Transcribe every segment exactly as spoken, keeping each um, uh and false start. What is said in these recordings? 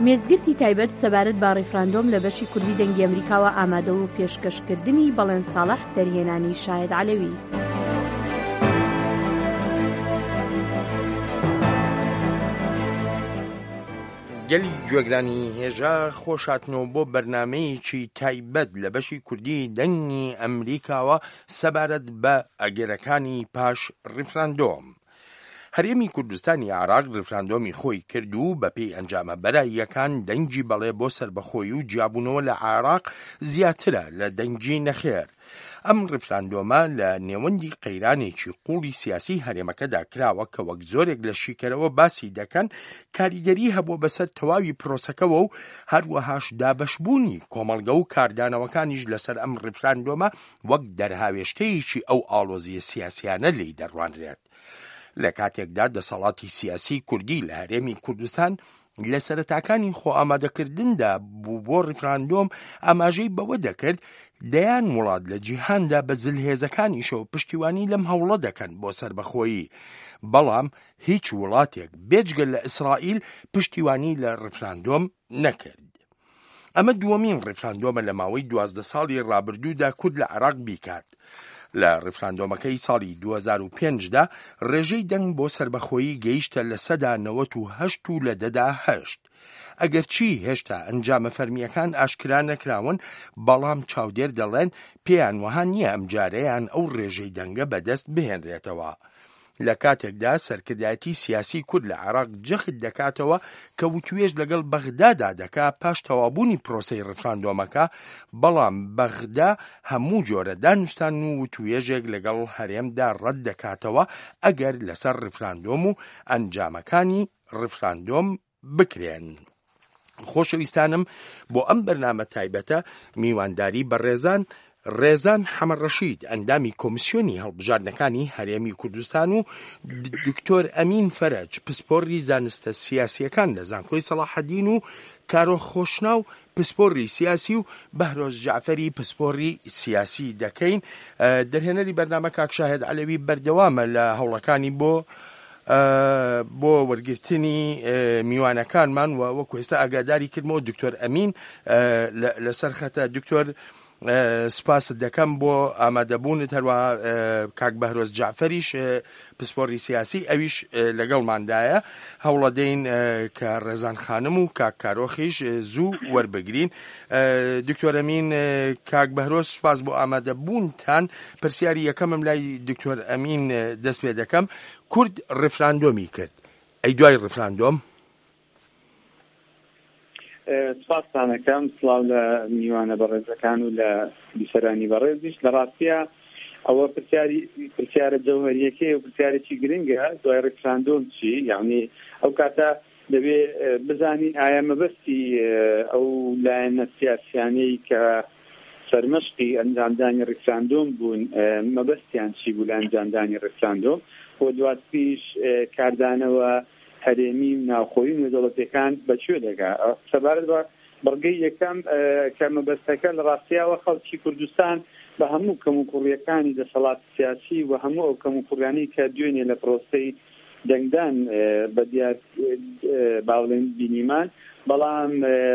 مێزگرتی تایبەت سەبارەت بە ڕیفراندۆم لە بەشی کوردی دەنگی ئەمریکاوە ئامادە و پێشکەشکردنی بەڵێن ساڵح دەرهێنانی شاهێد عەلەوی. گەلی گوێگرانی هێژە خۆشاتنەوە بۆ بەرنامەیەکی تایبەت لە بەشی کوردی دەنگی ئەمریکاوە سەبارەت بە ئەگەرەکانی پاش ڕیفراندۆم. هەرێمی کوردستانی عێراق ڕیفراندۆمی خۆی کرد و بەپێی ئەنجامە بەراییەکان دەنگی بەڵێ بۆ سەربەخۆیی و جیابوونەوە لە عێراق زیاترە لە دەنگی نەخێر. ئەم ڕیفراندۆمە لە نێوەندی قەیرانێکی قوڵی سیاسی هەرێمەکەدا کراوە کە وەک زۆرێک لە شیکەرەوە باسی دەکەن کاریگەری هەبوو بەسەر تەواوی پرۆسەکەەوە و هەروەهاش دابەشبوونی کۆمەڵگە و کاردانەوەکانیش لەسەر ئەم ڕیفراندۆمە وەک دەرهاوێشتەیەکی ئەو ئاڵۆزیە سیاسیانە لێی دەڕوانرێت. لە کاتێکدا دەسەڵاتی سیاسی کوردی لە هەرێمی کوردستان لە سەرەتاکانی خۆ ئامادەکردندا بوو بۆ ڕیفراندۆم ئاماژەی بەوە دەکرد دەیان وڵات لە جیهاندا بە زلهێزەکانیشەوە پشتیوانی لەم هەوڵە دەکەن بۆ سەربەخۆیی، بەڵام هیچ وڵاتێک بێجگە لە ئیسرائیل پشتیوانی لە ڕیفراندۆم نەکرد. ئەمە دووەمین ڕیفراندۆمە لە ماوەی دوازدە ساڵی ڕابردوودا کورد لە عێراق بیکات. لە ڕیفراندۆمەکەی ساڵی دوو هەزار و پێنجدا ڕێژەی دەنگ بۆ سەربەخۆیی گەیشتە لە سەدا نەوەت و هەشت و لە دەدا هەشت. ئەگەرچی هێشتا ئەنجامە فەرمیەکان ئاشکرا نەکراون، بەڵام چاودێر دەڵێن پێیان وەها نییە ئەم جارەیان ئەو ڕێژەی دەنگە بەدەست بهێنرێتەوە. لە کاتێکدا سەرکردایەتی سیاسی کورد لە عێراق جەخت دەکاتەوە کە وتوێژ لەگەڵ بەغدادا دەکا پاش تەوابوونی پرۆسەی ڕیفراندۆمەکە، بەڵام بەغدا هەموو جۆرە دانوستان و وتوێژێک لەگەڵ هەرێمدا ڕەت دەکاتەوە ئەگەر لەسەر ڕیفراندۆم و ئەنجامەکانی ڕیفراندۆم بکرێن. خۆشەویستانم، بۆ ئەم بەرنامە تایبەتە میوانداری بە ڕێزان ڕێزان حەمەڕەشید ئەندامی کۆمیسیۆنی هەڵبژاردنەکانی هەرێمی کوردستان و دکتۆر ئەمین فەرەج پسپۆڕی زانستە سیاسیەکان لە زانکۆی سەلاحەدین و کارۆخ خۆشناو پسپۆڕی سیاسی و بەهرۆز جعفەری پسپۆڕی سیاسی دەکەین. دەرهێنەری بەرنامە کاک شاهێد عەلەوی بەردەوامە لە هەوڵەکانی بۆ بۆ وەرگرتنی میوانەکانمان و وەکو ئێستا ئاگاداری کردمەوە دکتۆر ئەمین لەسەر خەتە. دکتۆر سپاست دەکەم بۆ ئامادەبوونت، هەروە کاک بەهرۆز جعفەریش پسپۆڕی سیاسی ئەویش لەگەڵماندایە. هەوڵە دەین کە ڕێزان خانم و کاک کارۆخیش زوو وەربگرین. دکتۆر ئەمین، کاک بەهرۆز سپاس بۆ ئامادەبوونتان. پرسیاری یەکەمم لای دکتۆر ئەمین دەست پێ دەکەم. کورد ڕیفراندۆمی کرد، ئەی دوای ڕیفراندۆم؟ سپاسانەکەم، سڵاو لە میوانە بەڕێزەکان و لە بیسەرانی بەڕێزیش. لە ڕاستیە ئەوە پرسیارە جەوهەریەکەی و پرسیارێکی گرنگە دوای ڕیفراندۆم چی، یعنی ئەو کاتە دەبێ بزانی ئایا مەبەستی ئەو لایەنە سیاسیانەی کە سەرمەشقی ئەنجامدانی ڕیفراندۆم بوون مەبەستیان چی بوو لە ئەنجامدانی ڕیفراندۆم، بۆ دواتریش کاردانەوە هەرێمی و ناوخۆیی و نێودەوڵەتیەکان بەکوێ دەگا. سەبارەت بە بەڕگەی یەکەم کە مەبەستەکە لە ڕاستیەوە خەڵکی کوردستان بە هەموو کەموکوڕیەکانی دەسەڵات سیاسی و هەموو ئەو کەموکوڕیانی کە دوێنێ لە پرۆسەی دەنگدان بە دیار باوڵێن بینیمان، بەڵام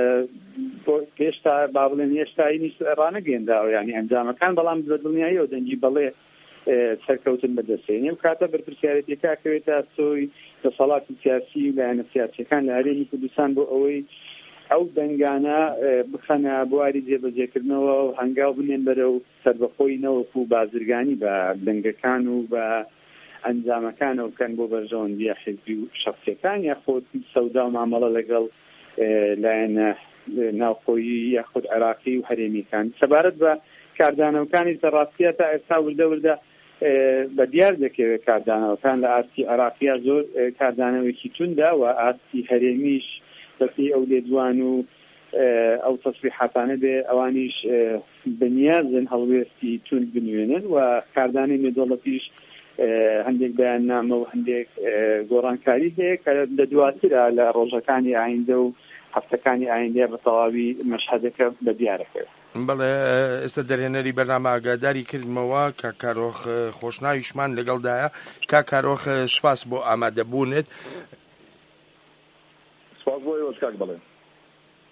هێشتا باوڵێن هێشتایی ڕانەگەێنداوە ینی ئەنجامەکان، بەڵام بە دڵنیاییەوە دەنگی بەڵێ سەرکەوتن بەدەستێنێ. و کاتە بەرپرسیارەتێکا کەوێتە سۆی دەسەڵاتی سیاسی و لایەنە سیاسیەکان لە هەرێمی کوردستان بۆ ئەوەی ئەو دەنگانە بخەنە بواری جێبەجێکردنەوە و هەنگاو بنێن بەرەو سەربەخۆی نەوەک و بازرگانی بە دەنگەکان و بە ئەنجامەکانەوە بکەن بۆ بەرژەوەندیە حیزبی و شەخصیەکان، یاخۆ سەودا و مامەڵە لەگەڵ لایەنە ناوخۆیی یاخود عێراقی و هەرێمیەکان. سەبارەت بە کاردانەوەکانی ڕاستیە تا ئێستا وردە وردە بە دیار دەکەوێت کاردانەوەکان لە ئاستی عێراقیە زۆر کاردانەوەکی توندا و ئاستی هەرێمیش بەپێی ئەو لێدوان و ئەو تەسبیحاتانە بێ ئەوانیش بەنیازن هەڵوێستی تون بنوێنن و کاردانی نێودەوڵەتیش هەندێک بەیاننامە و هەندێک گۆڕانکاری هەیە کە لە دواترە لە ڕۆژەکانی ئایندە و هەفتەکانی ئایندە بە تەواوی مەشهەدەکە بە دیارەکەوێت. بەڵێ ئێستا دەرهێنەری بەرنامە ئاگاداری کردمەوە کە کارۆخ خۆشناویشمان لەگەڵدایە. کا کارۆخ سپاس بۆ ئامادەبوونت. سپاس بۆ ئێوەش کاک بەڵێ.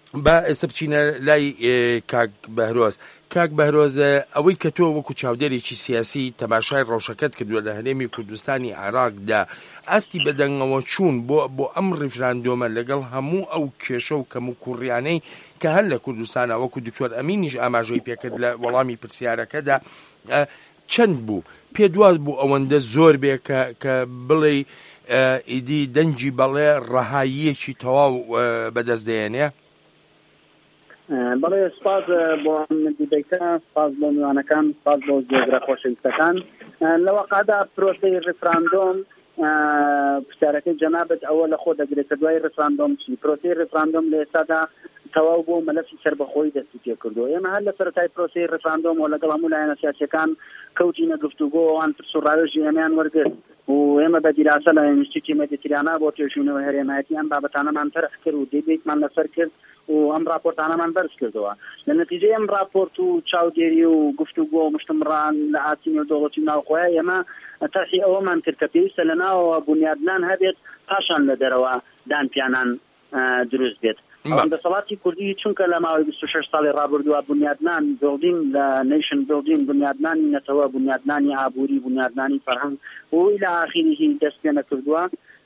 با ئێستا بچینە لای کاک بەهرۆز. کاک بەهرۆز، ئەوەی کە تۆ وەکو چاودێرێکی سیاسی تەماشای ڕەوشەکەت کردووە لە هەرێمی کوردستانی عێراقدا، ئاستی بەدەنگەوە چوون بۆ بۆ ئەم ڕیفراندۆمە لەگەڵ هەموو ئەو کێشە و کەم و کوڕیانەی کە هەر لە کوردستانە وەکو دکتۆر ئەمینیش ئاماژەی پێکرد لە وەڵامی پرسیارەکەدا، چەند بوو؟ پێ دواز بوو ئەوەندە زۆر بێ کە بڵێ ئیدی دەنجی بەڵێ ڕەهاییەکی تەواو بەدەست دێنێ؟ بەڵێ سپاس بۆ دیبیتە، سپاس بۆ میوانەکان، سپاس بۆ جێگرە خۆشەویستەکان. لەوە قادا پرۆسەی ڕیفراندۆم پرسیارەکەی جەنابەت ئەوە لە خۆ دەگرێت دوای ڕیفراندۆم چی؟ پرۆسەی ڕیفراندۆم لە ئێستادا تەواو بۆ مەلەفی سەربەخۆیی دەستی پێ کردووە. ئێمە هەر لە سەرەتای پرۆسەی ڕیفراندۆم و لەگەڵ هەموو لایەنە سیاسیەکان کەوتینە گفتوگۆ ئەوان پرس و ڕاوێژی ئەمیان وەرگرت و ئێمە بە دیراسە لە ئینستیتیوتی مێدیترانە بۆ توێژینەوە هەرێمایەتی ئەم بابەتانەمان تەرخ کرد و دەبێتمان لەسەر کرد و ئەم راپۆرتانەمان بەرز کردەوە. لە نەتیجەی ئەم راپۆرت و چاودێری و گفتوگۆ و مشتمڕان لە ئاسینی و دەوڵەتی ناوخۆیە ئێمە تەرخی ئەوەمان کرد کە پێویستە لەناوەوە بنیادنان هەبێت پاشان لە دەرەوە دانپیانان دروست بێت. دەسەڵاتی کوردی چونکە لە ماوەی بیست و شەش ساڵی ڕابردووە بنیادنان بڵدین لە نیشن بڵدین بنیادنانی نەتەوە، بنیادنانی ئابووری، بنیادنانی فەرهەنگ و إلى آخره دەست پێ نەکردووە.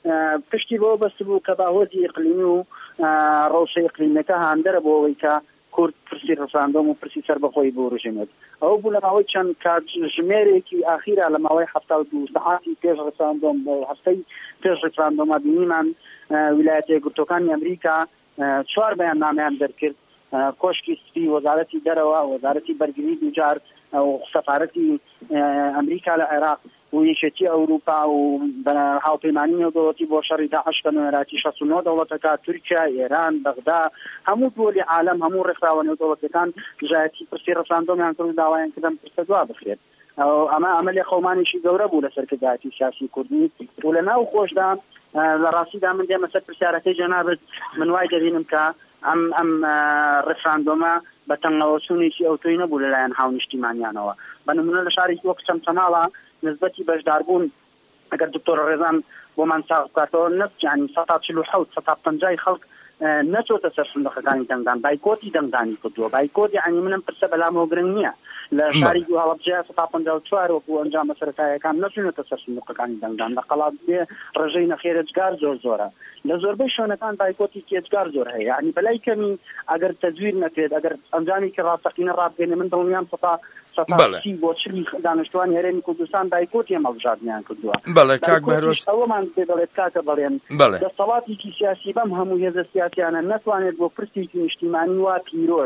پشتی بۆ بەست بوو کە باهۆزی ئیقلیمی و ڕەوشەی ئیقلیمیەکە هاندەرە بۆ ئەوەی کە کورد پرسی ڕەفراندۆم و پرسی سەربەخۆی بۆ ڕژێنێت. ئەوە بوو لە ماوەی چەند کاتژمێرێکی ئاخیرا لە ماوەی هەفتە و دوو سەعاتی پێش ڕەفراندۆم هەفتەی پێش ڕەفراندۆمە بینیمان ویلایەتە یەکگرتووەکانی ئەمریکا چوار بەیاننامەیان دەرکرد، کۆشکی سپی، وەزارەتی دەرەوە، وەزارەتی بەرگری دوجار و سەفارەتی ئەمریکا لە عێراق و یەکێتی ئەوروپا و هاوپەیمانی نێودەوڵەتی بۆ شەڕی داعش بە نوێنەراتی شەست و نۆ دەوڵەتەکە، تورکیا، ئێران، بەغدا، هەموو دۆڵی عالەم، هەموو ڕێکخراوە نێودەوڵەتەکان ژایەتی پرسی ڕەفراندۆمیان کرد و داوایان کردن پرسە دوا بخرێت. ئەمە ئەمەلێ خەومانێکی گەورە بوو لەسەر کردایەتی سیاسی کوردی و لە ناو خۆشدا لە ڕاستیدا من دێمە سەر پرسیارەکەی جەنابەت من وای دەبینم کە ئەم ئەم ڕێفراندۆمە بە تەنگەوەسوونێکی ئەوتۆی نەبوو لەلایەن هاونیشتیمانیانەوە. بە نمونە لە شارێکی وەک چەمچەماڵە نسبەتی بەشداربوون ئەگەر دکتۆر ڕێزان بۆمان ساغ بکاتەوە نەفت یعنی سەد و چل و حەوت سەد و پەنجای خەڵک نەچۆتە سەر سندوقەکانی دەنگدان، بایکۆتی دەنگدانی کردووە. بایکۆت یعنی منم پرسە بەلامەوە گرنگ نییە. لە شاری دو هەڵەبجەیە سەد و پەنجا و چوار وەکو ئەنجام سەرەتاییەکان نەچوونەتە سەر سندوقەکانی دەنگدان. لە قەڵاتێ ڕێژەی نەخێرە جگار زۆر زۆرە. لە زۆربەی شوێنەکان بایکۆتی کێجگار زۆر هەیە. یعنی بەلای کەمی ئەگەر تەزویر نەکرێت، ئەگەر ئەنجامی کە ڕاستەقینە ڕابگەێنێ من دڵنیام سەتا سەتاسی بۆ چلی دانیشتوانی هەرێمی کوردستان بایکۆتی هەڵبژاردنیان کردووە. بەڵێ کاک بەهرۆز ئەوەمان پێ دەڵێت کاکە بەڵێن دەسەڵاتێکی سیاسی بەم هەموو هێزە سیاسیانە نەتوانێت بۆ پرسێکی نیشتیمانی وا پیرۆز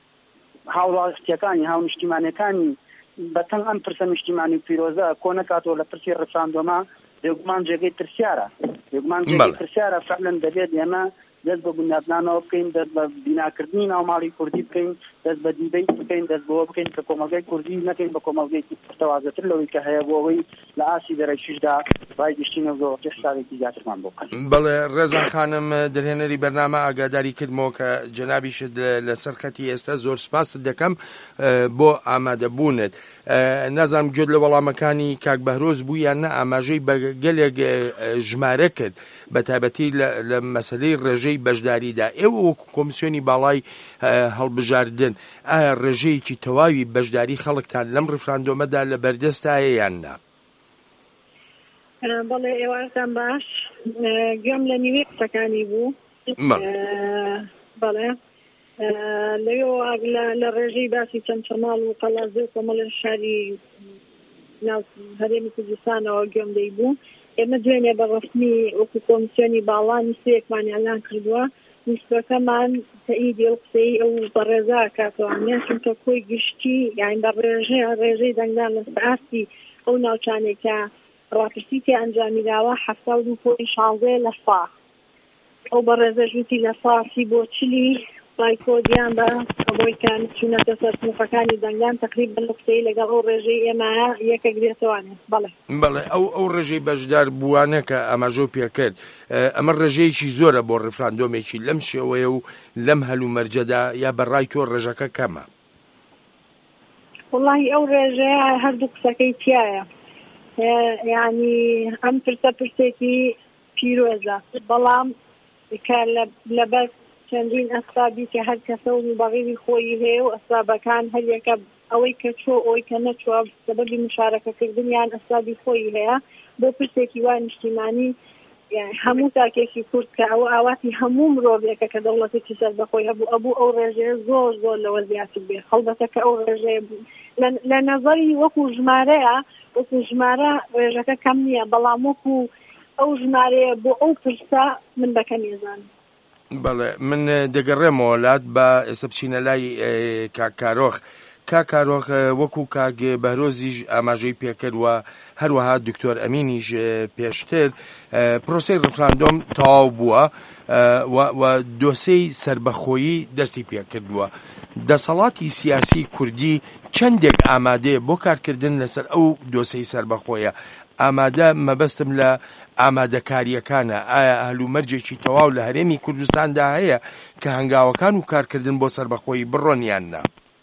هاوڵاتیەکانی هاونیشتیمانیەکانی بەتەنگ ئەم پرسە نیشتیمانی و پیرۆزە کۆ نەکاتەوە لە پرسی ڕەفراندۆمە بێگومان جێگەی ترسیارە. بێگومان جێگەی ترسیارە فعلەن دەبێت ئێمە دەست بە بنیادنانەوە بکەین، دەست بە بیناکردنی ناوماڵی کوردی بکەین، دەست بە دیبەیت بکەین، دەست بەوە بکەین کە کۆمەلگای کوردی نەکەین بە کۆمەلگەیەکی پشتەوازەتر لەوەی کە هەیە بۆ ئەوەی لە ئاسی دەرەکیشدا ڕای گشتینە زۆرتی حسابێکی زیاترمان بۆ بکەین. بەڵێ ڕێزان خانم دەرهێنەری بەرنامە ئاگاداری کردمەوە کە جەنابیشت لەسەر خەتی ئێستا زۆر سپاس دەکەم بۆ ئامادەبوونت. نازانم گوێت لە وەڵامەکانی کاک بەهرۆز بوو یان نە، ئاماژەی بە گەلێک ژمارە کرد بە تایبەتی لە مەسەلەی ڕێژەی بەشداریدا. ئێوە وەکو کۆمیسیۆنی باڵای هەڵبژاردن ئایا ڕێژەیەکی تەواوی بەشداری خەڵکتان لەم ڕیفراندۆمەدا لە بەردەستایە یان نا؟ بەڵێ ئێوارتان باش، گوێم لە نیوەی قسەکانی بوو. بەڵێ لەوێ لە ڕێژەی باسی چەمچەماڵ و قەڵازێ و کۆمەڵە شاری ناو هەرێمی کوردستانەوە گوێم لێی بوو. ئێمە دوێنێ بە ڕەسمی وەکو کۆمیسیۆنی باڵانی سەیەکمان ئەلان کردووە نیسبەکەمان تەئیدی ئەو قسەی ئەو بەڕێزا کاتەوانیان چونکە کۆی گشتی یعنی بە ڕێژەی ڕێژەی دەنگدان لە سەعاتی ئەو ناوچانێکە ڕاپرسی تێ ئەنجامیداوە هەفتە و دوو پۆی شانزەیە لە سا ئەو بەڕێزە ژووتی لە ساسی بۆ چلی بایکۆدیان بە ئەوەی کە چوونەتە سەر سنووقەکانی دەنگدان تقریبا لە قسەی لەگەڵ ئەو ڕێژەی ئێمە یەکە گرێتەوانێت. بەڵێ بەڵێ ئەو ئەو ڕێژەی بەشدار بووانە کە ئاماژە پێکرد ئەمە ڕێژەیەکی زۆرە بۆ ڕیفراندۆمێکی لەم شێوەیە و لەم هەلوو مەرجەدا یا بەڕای تۆ ڕێژەکە کەمە؟ وەڵاهی ئەو ڕێژەیە هەردوو قسەکەی تایە، یعنی ئەم پرسە پرسێکی پیرۆزە، بەڵام کە لەبەر چەندین ئەسبابی کە هەر کەسە و بەغیری خۆی هەیە و ئەسبابەکان هەر یەکە ئەوەی کە چۆ ئەوەی کە نەچوە سەبەبی مشارەکەکردنیان ئەسبابی خۆی هەیە بۆ پرسێکی وای نیشتیمانی هەموو تاکێکی کورد کە ئەوە ئاواتی هەموو مرۆڤێکە کە دەوڵەتێکی سەربەخۆی هەبوو ئەبوو ئەو ڕێژەیە زۆر زۆر لەوە زیاتر بێ خەڵبەتە کە ئەو ڕێژەیە لە نەزەری وەکو ژمارەیە وەکو ژمارە ڕێژەکە کەم نییە بەڵام وەکو ئەو ژمارەیە بۆ ئەو پرسە من بەکەم ێزان. بەڵێ من دەگەڕێمەوە وڵات بە ئێستا بچینە لای کاکارۆخ. کاکارۆخ وەکو کاک بەهرۆزیش ئاماژەی پێکردوە هەروەها دکتۆر ئەمینیش پێشتر پرۆسەی ڕفراندۆم تەواو بووە و دۆسەی سربەخۆیی دەستی پێکردووە. دەسەڵاتی سیاسی کوردی چەندێک ئامادەیە بۆ کارکردن لەسەر ئەو دۆسەی سربەخۆیە؟ ئامادە مەبەستم لە ئامادەکاریەکانە. ئایا هەلومەرجێکی تەواو لە هەرێمی کوردستاندا هەیە کە هەنگاوەکان و کارکردن بۆ سربەخۆیی بڕۆنیان نا؟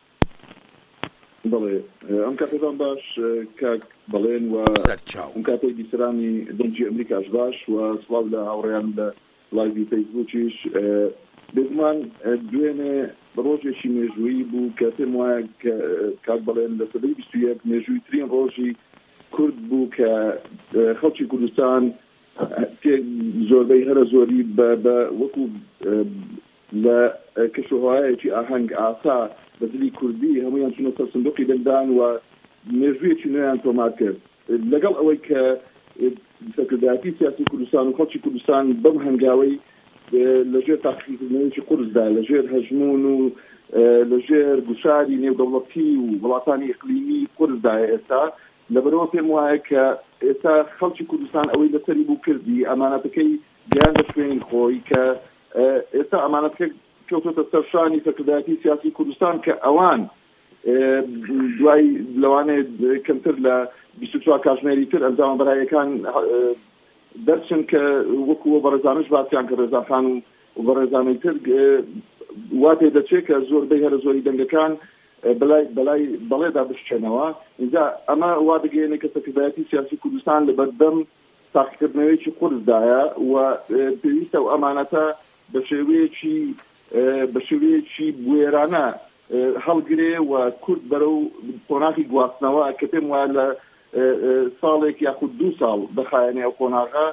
بەڵێ ئەم کاتێکان باش کاک بەڵێن و ئەم کاتێک بیسەرانی دەنجی ئەمریکاش باش و سڵاو لە هاوڕێیان لە لایڤی فەیسبووکیش. بێگومان دوێنێ ڕۆژێکی مێژوویی بوو کە پێم وایە کاک بەڵێن لە سەدەی بیست و یەک مێژوویترین ڕۆژی کورد بوو کە خەڵکی کوردستان زۆربەی هەرە زۆری بە وەکو لە کەشوهایەکی ئاهەنگ ئاسا بە دلی کوردی هەمویان چونە سەر سندوقی دەنگدان و مێژوویەکی نوێیان تۆمار کرد لەگەڵ ئەوەی کە سەرکردایەتی سیاسی کوردستان و خەڵکی کوردستان بەم هەنگاوەی لەژێر تاقیکردنەوەیکی قورسدا لەژێر هەژمون و لەژێر گوشاری نێودەوڵەتی و وڵاتانی ئیقلیمی قورسدایە ئێستا لەبەرەوە پێم وایە کە ئێستا خەڵکی کوردستان ئەوەی لەسەری بوو کردی ئەمانەتەکەی گیان بە شوێنی خۆی کە ئێستا ئەمانەتەکە کەوتۆتە سەرشانی سەرکردایەتی سیاسی کوردستان کە ئەوان دوای لەوانێ کەمتر لە بیست و چوار کاتژمێری تر ئەنجام بەرایەکان دەرچن کە وەکووە بەڕێزانش باسییان کە ڕێزاخان و بەڕێزانەی تر وا پێ دەچێت کە زۆربەی هەرە زۆری دەنگەکان بەلای بەڵێدا بشکێنەوە. اینجا ئەمە وا دەگەێنێت کە سەرکردایەتی سیاسی کوردستان لە بەردەم تاقیکردنەوەیکی قورسدایە و پێویستە و ئەمانەتە بە شێوەیەکی بە شێوەیەکی بوێرانە هەڵگرێ و کورد بەرەو قۆناغی گواستنەوە کە پێم وایە لە ساڵێک یاخود دوو ساڵ بەخایەنێ ئەو قۆناغا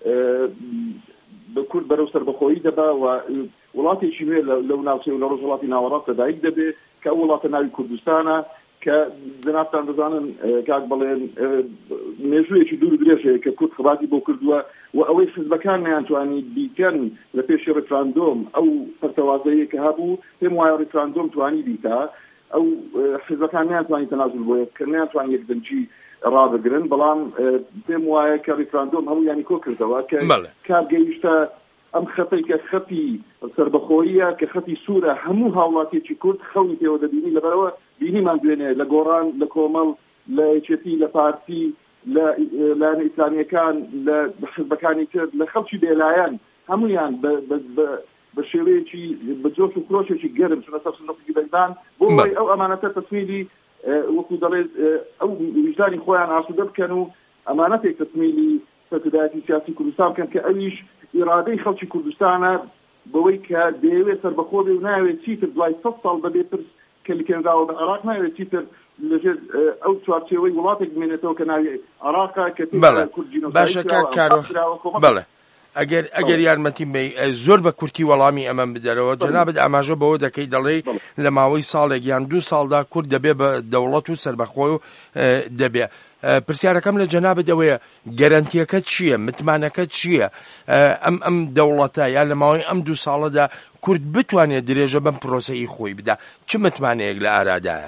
بە کورد بەرەو سەربەخۆیی دەبا و وڵاتێکی نوێ لەو ناوچەی و لە ڕۆژهەڵاتی ناوەڕاستە دایک دەبێت کە ئەو وڵاتە ناوی کوردستانە کە جەنابتان دەزانن کاک بەڵێن مێژوویەکی دوور درێژەیە کە کورد خەباتی بۆ کردووە و ئەوەی حزبەکان نەیانتوانی بیکەن لە پێشی ڕێفراندۆم ئەو پەرتەوازەیە کە هەبوو پێم وایە ڕێفراندۆم توانی بیکا ئەو حزبەکان نەیانتوانی تەنازل بۆ کە نەیانتوان یەکدەنجی ڕابگرن بەڵام پێم وایە کە ڕێفراندۆم هەموو یانی کۆ کردەوە کە کارگەیشتە ئەم خەتەی کە خەتی سەربەخۆییە کە خەتی سوورە هەموو هاوڵاتێکی کورد خەونی پێوە دەبینی لەبەرەوە بینیمان دوێنێ لە گۆڕان لە کۆمەڵ لە یەکێتی لە پارتی لە لایەنە ئیسلامیەکان لە حزبەکانی تر لە خەڵکی بێلایەن هەمویان بە شێوەیەکی بە جۆش و کرۆشێکی گەرم چونە سەر سندوقی دەنگدان بۆ وای ئەو ئەمانەتە تەسمیلی وەکو دەڵێت ئەو ویژدانی خۆیان ئاسوودە بکەن و ئەمانەتێک تەسمیلی سەرکردایەتی سیاسی کوردستان بکەن کە ئەویش ئیرادەی خەڵکی کوردستانە بەوەی کە دەیەوێت سەربەخۆ بێ و ناوێت چیتر دوای سەد ساڵ بەبێ پرس کە لکێنراوە بە عێراق ناوێت چیتر لەژێر ئەو چوارچێوەی وڵاتێک بمێنێتەوە کە ناوی عێراقا کە باشە کارۆخ بەڵێ ئەگەر ئەگەر یارمەتی بێ زۆر بە کورتی وەڵامی ئەمە بدەرەوە جەنابەت ئاماژە بەوە دەکەی دەڵێ لە ماوەی ساڵێک یان دوو ساڵدا کورد دەبێ بە دەوڵەت و سەربەخۆ و دەبێ. پرسیارەکەم لە جەنابەت ئەوەیە گەرانتیەکە چییە؟ متمانەکە چییە؟ ئەم ئەم دەوڵەتە یا لە ماوەی ئەم دوو ساڵەدا کورد بتوانێت درێژە بەم پرۆسەی خۆی بدا چ متمانەیەک لە ئارادایە؟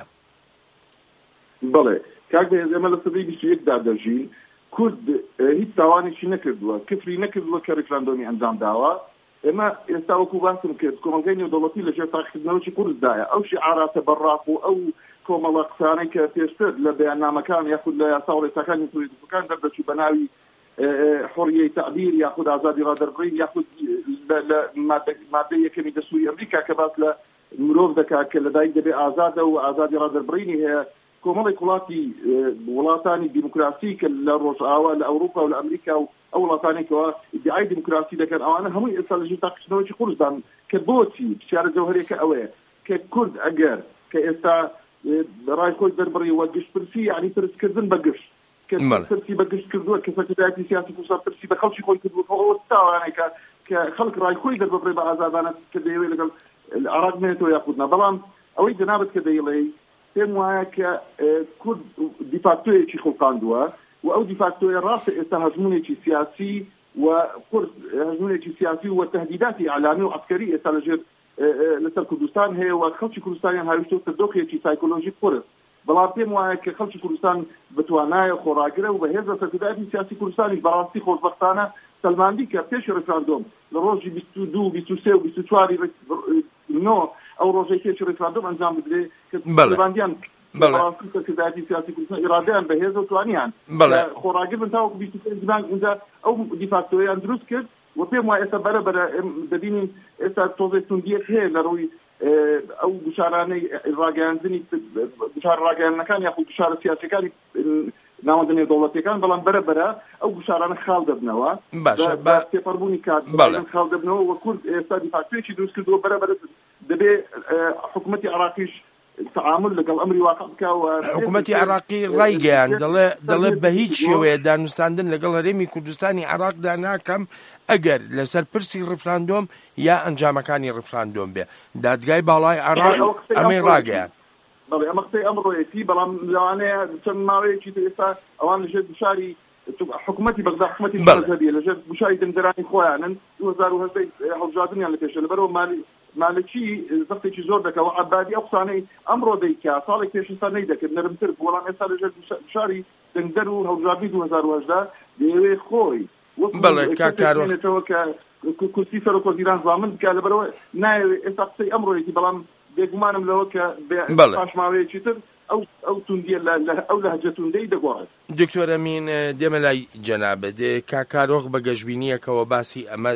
بەڵێ کاک بەهێز ئێمە لە سەدەی بیست و یەکدا دەژین کورد هیچ تاوانێکی نەکردووە کفری نەکردووە کە ڕێفراندۆمی ئەنجام داوە. ئێمە ئێستا وەکو باسم کرد کۆمەلگەی نێودەوڵەتی لەژێر تاقیکردنەوەی قورسدایە ئەو شیعاراتە بەڕاق و ئەو کۆمەڵە قسانەی کە پێشتر لە بەیاننامەکان یاخود لە یاسا و ڕێساکانی سوێدەکان دەردەچوو بە ناوی حڕیەی تعبیر یاخود ئازادی ڕادەربڕین یاخود لە مادەی یەکەمی دەسووری ئەمریکا کە باس لە مرۆڤ دەکات کە لەدایک دەبێ ئازادە و ئازادی ڕادەربڕینی هەیە کۆمەڵی وڵاتی وڵاتانی دیموکراسی کە لە ڕۆژئاوا لە ئەوروپا و لە ئەمریکا و ئەو وڵاتانێکەوە ئیدعای دیموکراسی دەکەن ئەوانە هەمووی ئێستا لەژێر تاقیکردنەوەی کوردستان کە بۆچی پرسیارە جەوهەریەکە ئەوەیە کە کورد ئەگەر کە ئێستا ڕای خۆی دەربڕی وە گشتپرسی یعنی پرسکردن بە گشت پرسی بە گشت کردووە کە سەرکردایەتی سیاسی کوردستان پرسی بە خەڵکی خۆی کردووە ئەوە تاوانێکە کە خەڵک ڕای خۆی دەربڕێ بە ئازادانە کە دەیەوێت لەگەڵ عراق بێنێتەوە یاخودنا بەڵام ئەوەی جەنابەت کە دەیڵێ پێم وایە کە کورد دیفاکتۆیەکی خۆقاندووە و ئەو دیفاکتۆیە ڕاستە ئێستا هەژمونێکی سیاسی و کورد هەژمونێکی سیاسی و تهدیداتی ئەعلامی و عسکەری ئێستا لەژێر لەسەر کوردستان هەیە و خەڵکی کوردستانیان هاویشتۆتە دۆخێکی سایکۆلۆژیک قورس بەڵام پێم وایە کە خەڵکی کوردستان بتوانایە خۆڕاگرە و بە هێزە سەرکردایەتی سیاسی کوردستانیش بەڕاستی خۆشبەختانە سەلماندی کە پێش ڕێفراندۆم لە ڕۆژی بیست و دوو بیست و سێ و بیست و چواری نۆ ئەو ڕۆژەی پێش ڕێفراندۆم ئەنجام بدرێ کە سەلماندیان بەڕاستی سەرکردایەتی سیاسی کوردستان ئیرادەیان بەهێز و توانیان خۆڕاگر بن تاوەکو بیست و پێنج مانگ ئینجا ئەو دیفاکتۆیان دروست کرد و پێم وایە ئێستا بەرەبەرە دەبینین ئێستا تۆزێ توندیەک هەیە لە ڕووی ئەو گوشارانەی ڕاگەیاندنی گوشار ڕاگەیاندنەکان یاخود گوشارە سیاسیەکانی ناوەندنێ دەوڵەتیەکان بەڵام بەرەبەرە ئەو گوشارانە خاڵ دەبنەوە بە تێپەڕبوونی کات خاڵ دەبنەوە و کورد ئێستا دیفاکتۆیەکی دروست کردووە بەرەبەرە دەبێ حکوومەتی عراقیش تعامل لەگەڵ ئەمری واقع بکەوە حکوومەتی عراقی ڕایگەیان دەڵێ دەڵێ بە هیچ شێوەیە دانوستاندن لەگەڵ هەرێمی کوردستانی عراقدا ناکەم ئەگەر لەسەر پرسی ڕفراندۆم یا ئەنجامەکانی ڕفراندۆم بێ دادگای باڵای عراق ئەمەی ڕاگەیان بەڵێ ئەمە قسەی ئەمڕۆیەتی بەڵام لەوانەیە چەند ماوەیەکی ئێستا ئەوان لەژێر گوشاری حکوومەتی بەغدا حکوومەتی مەذهبیە لەژێر گوشاری دەنگدەرانی خۆیانن دوو هەزار و هەژدە هەڵبژاردنیان لە پێشە لەبەرەوە مالی مالکی زەختێکی زۆر دەکەوە عەبادی ئەو قسانەی ئەمڕۆ دەیکا ساڵێک پێش ئێستا نەیدەکرد نەرمتر بۆڵام ئێستا لەژێر گوشاری دەنگدەر و هەڵبژاردنی دوو هەزار و هەژدە دەیەوێ خۆی بەڵێ کاکارۆ کە کورسی سەرۆک وەزیران زامن بکا لەبەرەوە نایەوێت ئێستا قسەی ئەمڕۆیەتی بەڵام بێگومانم لەوە کە پاشماوەیەکی تر ئەو ئەو توندیە ئەو لەهجە توندەی دەگۆڕێت. دکتۆر ئەمین دێمە لای جەنابەت کاکارۆخ بە گەشتبینیەکەوە باسی ئەمە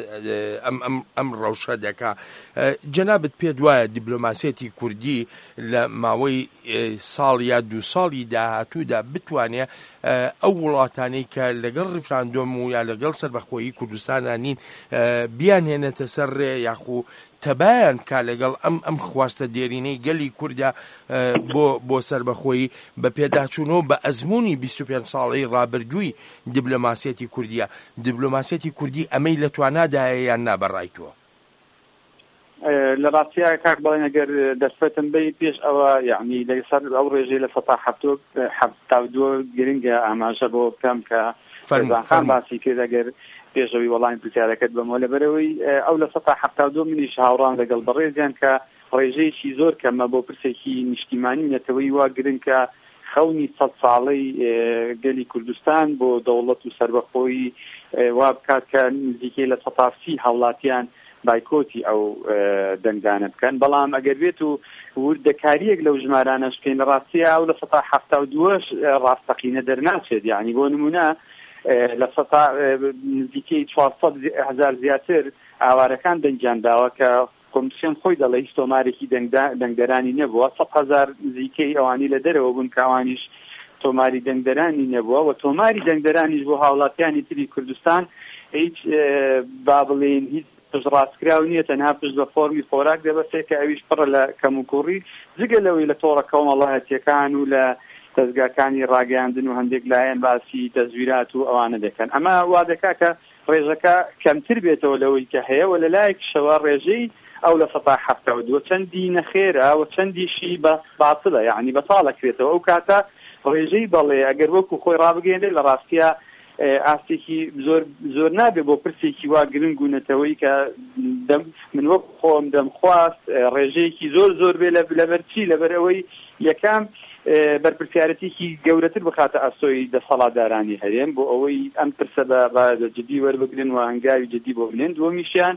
ئەم ڕەوشە دەکا جەنابەت پێت وایە دیپلۆماسیەتی کوردی لە ماوەی ساڵ یا دوو ساڵی داهاتوودا بتوانێت ئەو وڵاتانەی کە لەگەڵ ڕیفراندۆم و یا لەگەڵ سەربەخۆیی کوردستانە نین بیانهێنێتە سەر ڕێ یاخو تەبایان کا لەگەڵ ئەم ئەم خواستە دێرینەی گەلی کووردا بۆ بۆ سەربەخۆیی بە پێداچوونەوە بە ئەزمموی بیست و پێنج ساڵی ڕابردووی دیپلۆماسیەتی کوردیە دیپلۆماسیەتی کوردی ئەمەی لە توانادایە یان نابەڕایتووە لە ڕاستیە کاک بەڵێن ئەگەر دەستێتم بێ پێش ئەوە یعنی لەسەر ئەو ڕێژەی لە سەتا هەفتە و دوو گرنگە ئاماژە بۆ بکەم کە خان باسی کرد ئەگەر پێشەوەی وەڵامی پرسیارەکەت بەمەوە لەبەرەوەی ئەو لە سەتا هەفتە و دوو منیش هاوڕان لەگەڵ بەڕێزیان کە ڕێژەیەکی زۆر کەمە بۆ پرسێکی نیشتیمانی نەتەوەی وا گرنگ کە خەونی سەد ساڵەی گەلی کوردستان بۆ دەوڵەت و سەربەخۆیی وا بکات کە نزیکەی لە سەتا سی هەوڵاتیان بایکۆتی ئەو دەنگدانە بکەن بەڵام ئەگەر بێت و وردەکاریەک لەو ژمارانەش بکەین ڕاستیە ئەو لە سەتا هەفتە و دووەش ڕاستەقینە دەرناچێت یعنی بۆ نمونە لە سەتا نزیکەی چوارسەد هەزار زیاتر ئاوارەکان دەنگیان داوە کە کۆمیسیۆن خۆی دەڵێ هیچ تۆمارێکی دەنگدەرانی نەبووە سەد هەزار نزیکەی ئەوانی لە دەرەوە بوون کە ئەوانیش تۆماری دەنگدەرانی نەبووە و تۆماری دەنگدەرانیش بۆ هاوڵاتیانی تری کوردستان هیچ با بڵێن هیچ پشتڕاستکراو نییە تەنها پشت بە فۆرمی خۆراک دەبەستێت کە ئەویش پڕە لە کەموکوڕی جگە لەوەی لە تۆڕە کۆمەڵایەتیەکان و لە دەستگاکانی ڕاگەیاندن و هەندێک لایەن باسی تەزویرات و ئەوانە دەکەن ئەمە وا دەکا کە ڕێژەکە کەمتر بێتەوە لەوەی کە هەیە و لە لایەک شەوە ڕێژەی ئەو لە سەتا هەفتە و دوو چەندی نەخێرە و چەندیشی بە باتڵە یعنی بەتاڵەکرێتەوە ئەو کاتە ڕێژەی بەڵێ ئەگەر وەکو خۆی ڕابگەێنێ لە ڕاستیە ئاستێکی زۆر زۆر نابێ بۆ پرسێکی وا گرنگ و نەتەوەی کە من وەک خۆم دەمخواست ڕێژەیەکی زۆر زۆر بێ لەبەرچی لەبەرەوەی یەکەم بەرپرسیارەتێکی گەورەتر بخاتە ئەستۆی دەسەڵاتدارانی هەرێم بۆ ئەوەی ئەم پرسە بە جدی وەربگرن و هەنگاوی جدی بۆ بنێن دووەمیشیان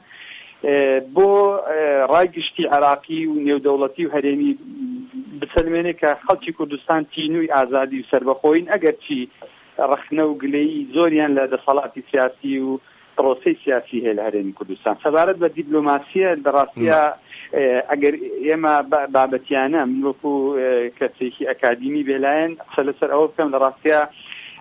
بۆ ڕایگشتی عراقی و نێودەوڵەتی و هەرێمی بسەلمێنێ کە خەڵکی کوردستان تینووی ئازادی و سەربەخۆین ئەگەر چی ڕخنە و گلەی زۆریان لە دەسەڵاتی سیاسی و پرۆسەی سیاسی هەیە لە هەرێمی کوردستان سەبارەت بە دیپلۆماسیە بەڕاستیە ئەگەر ئێمە بابەتیانە من وەکو کەسێکی ئەکادیمی بێلایەن قسە لەسەر ئەوە بکەم لە ڕاستیە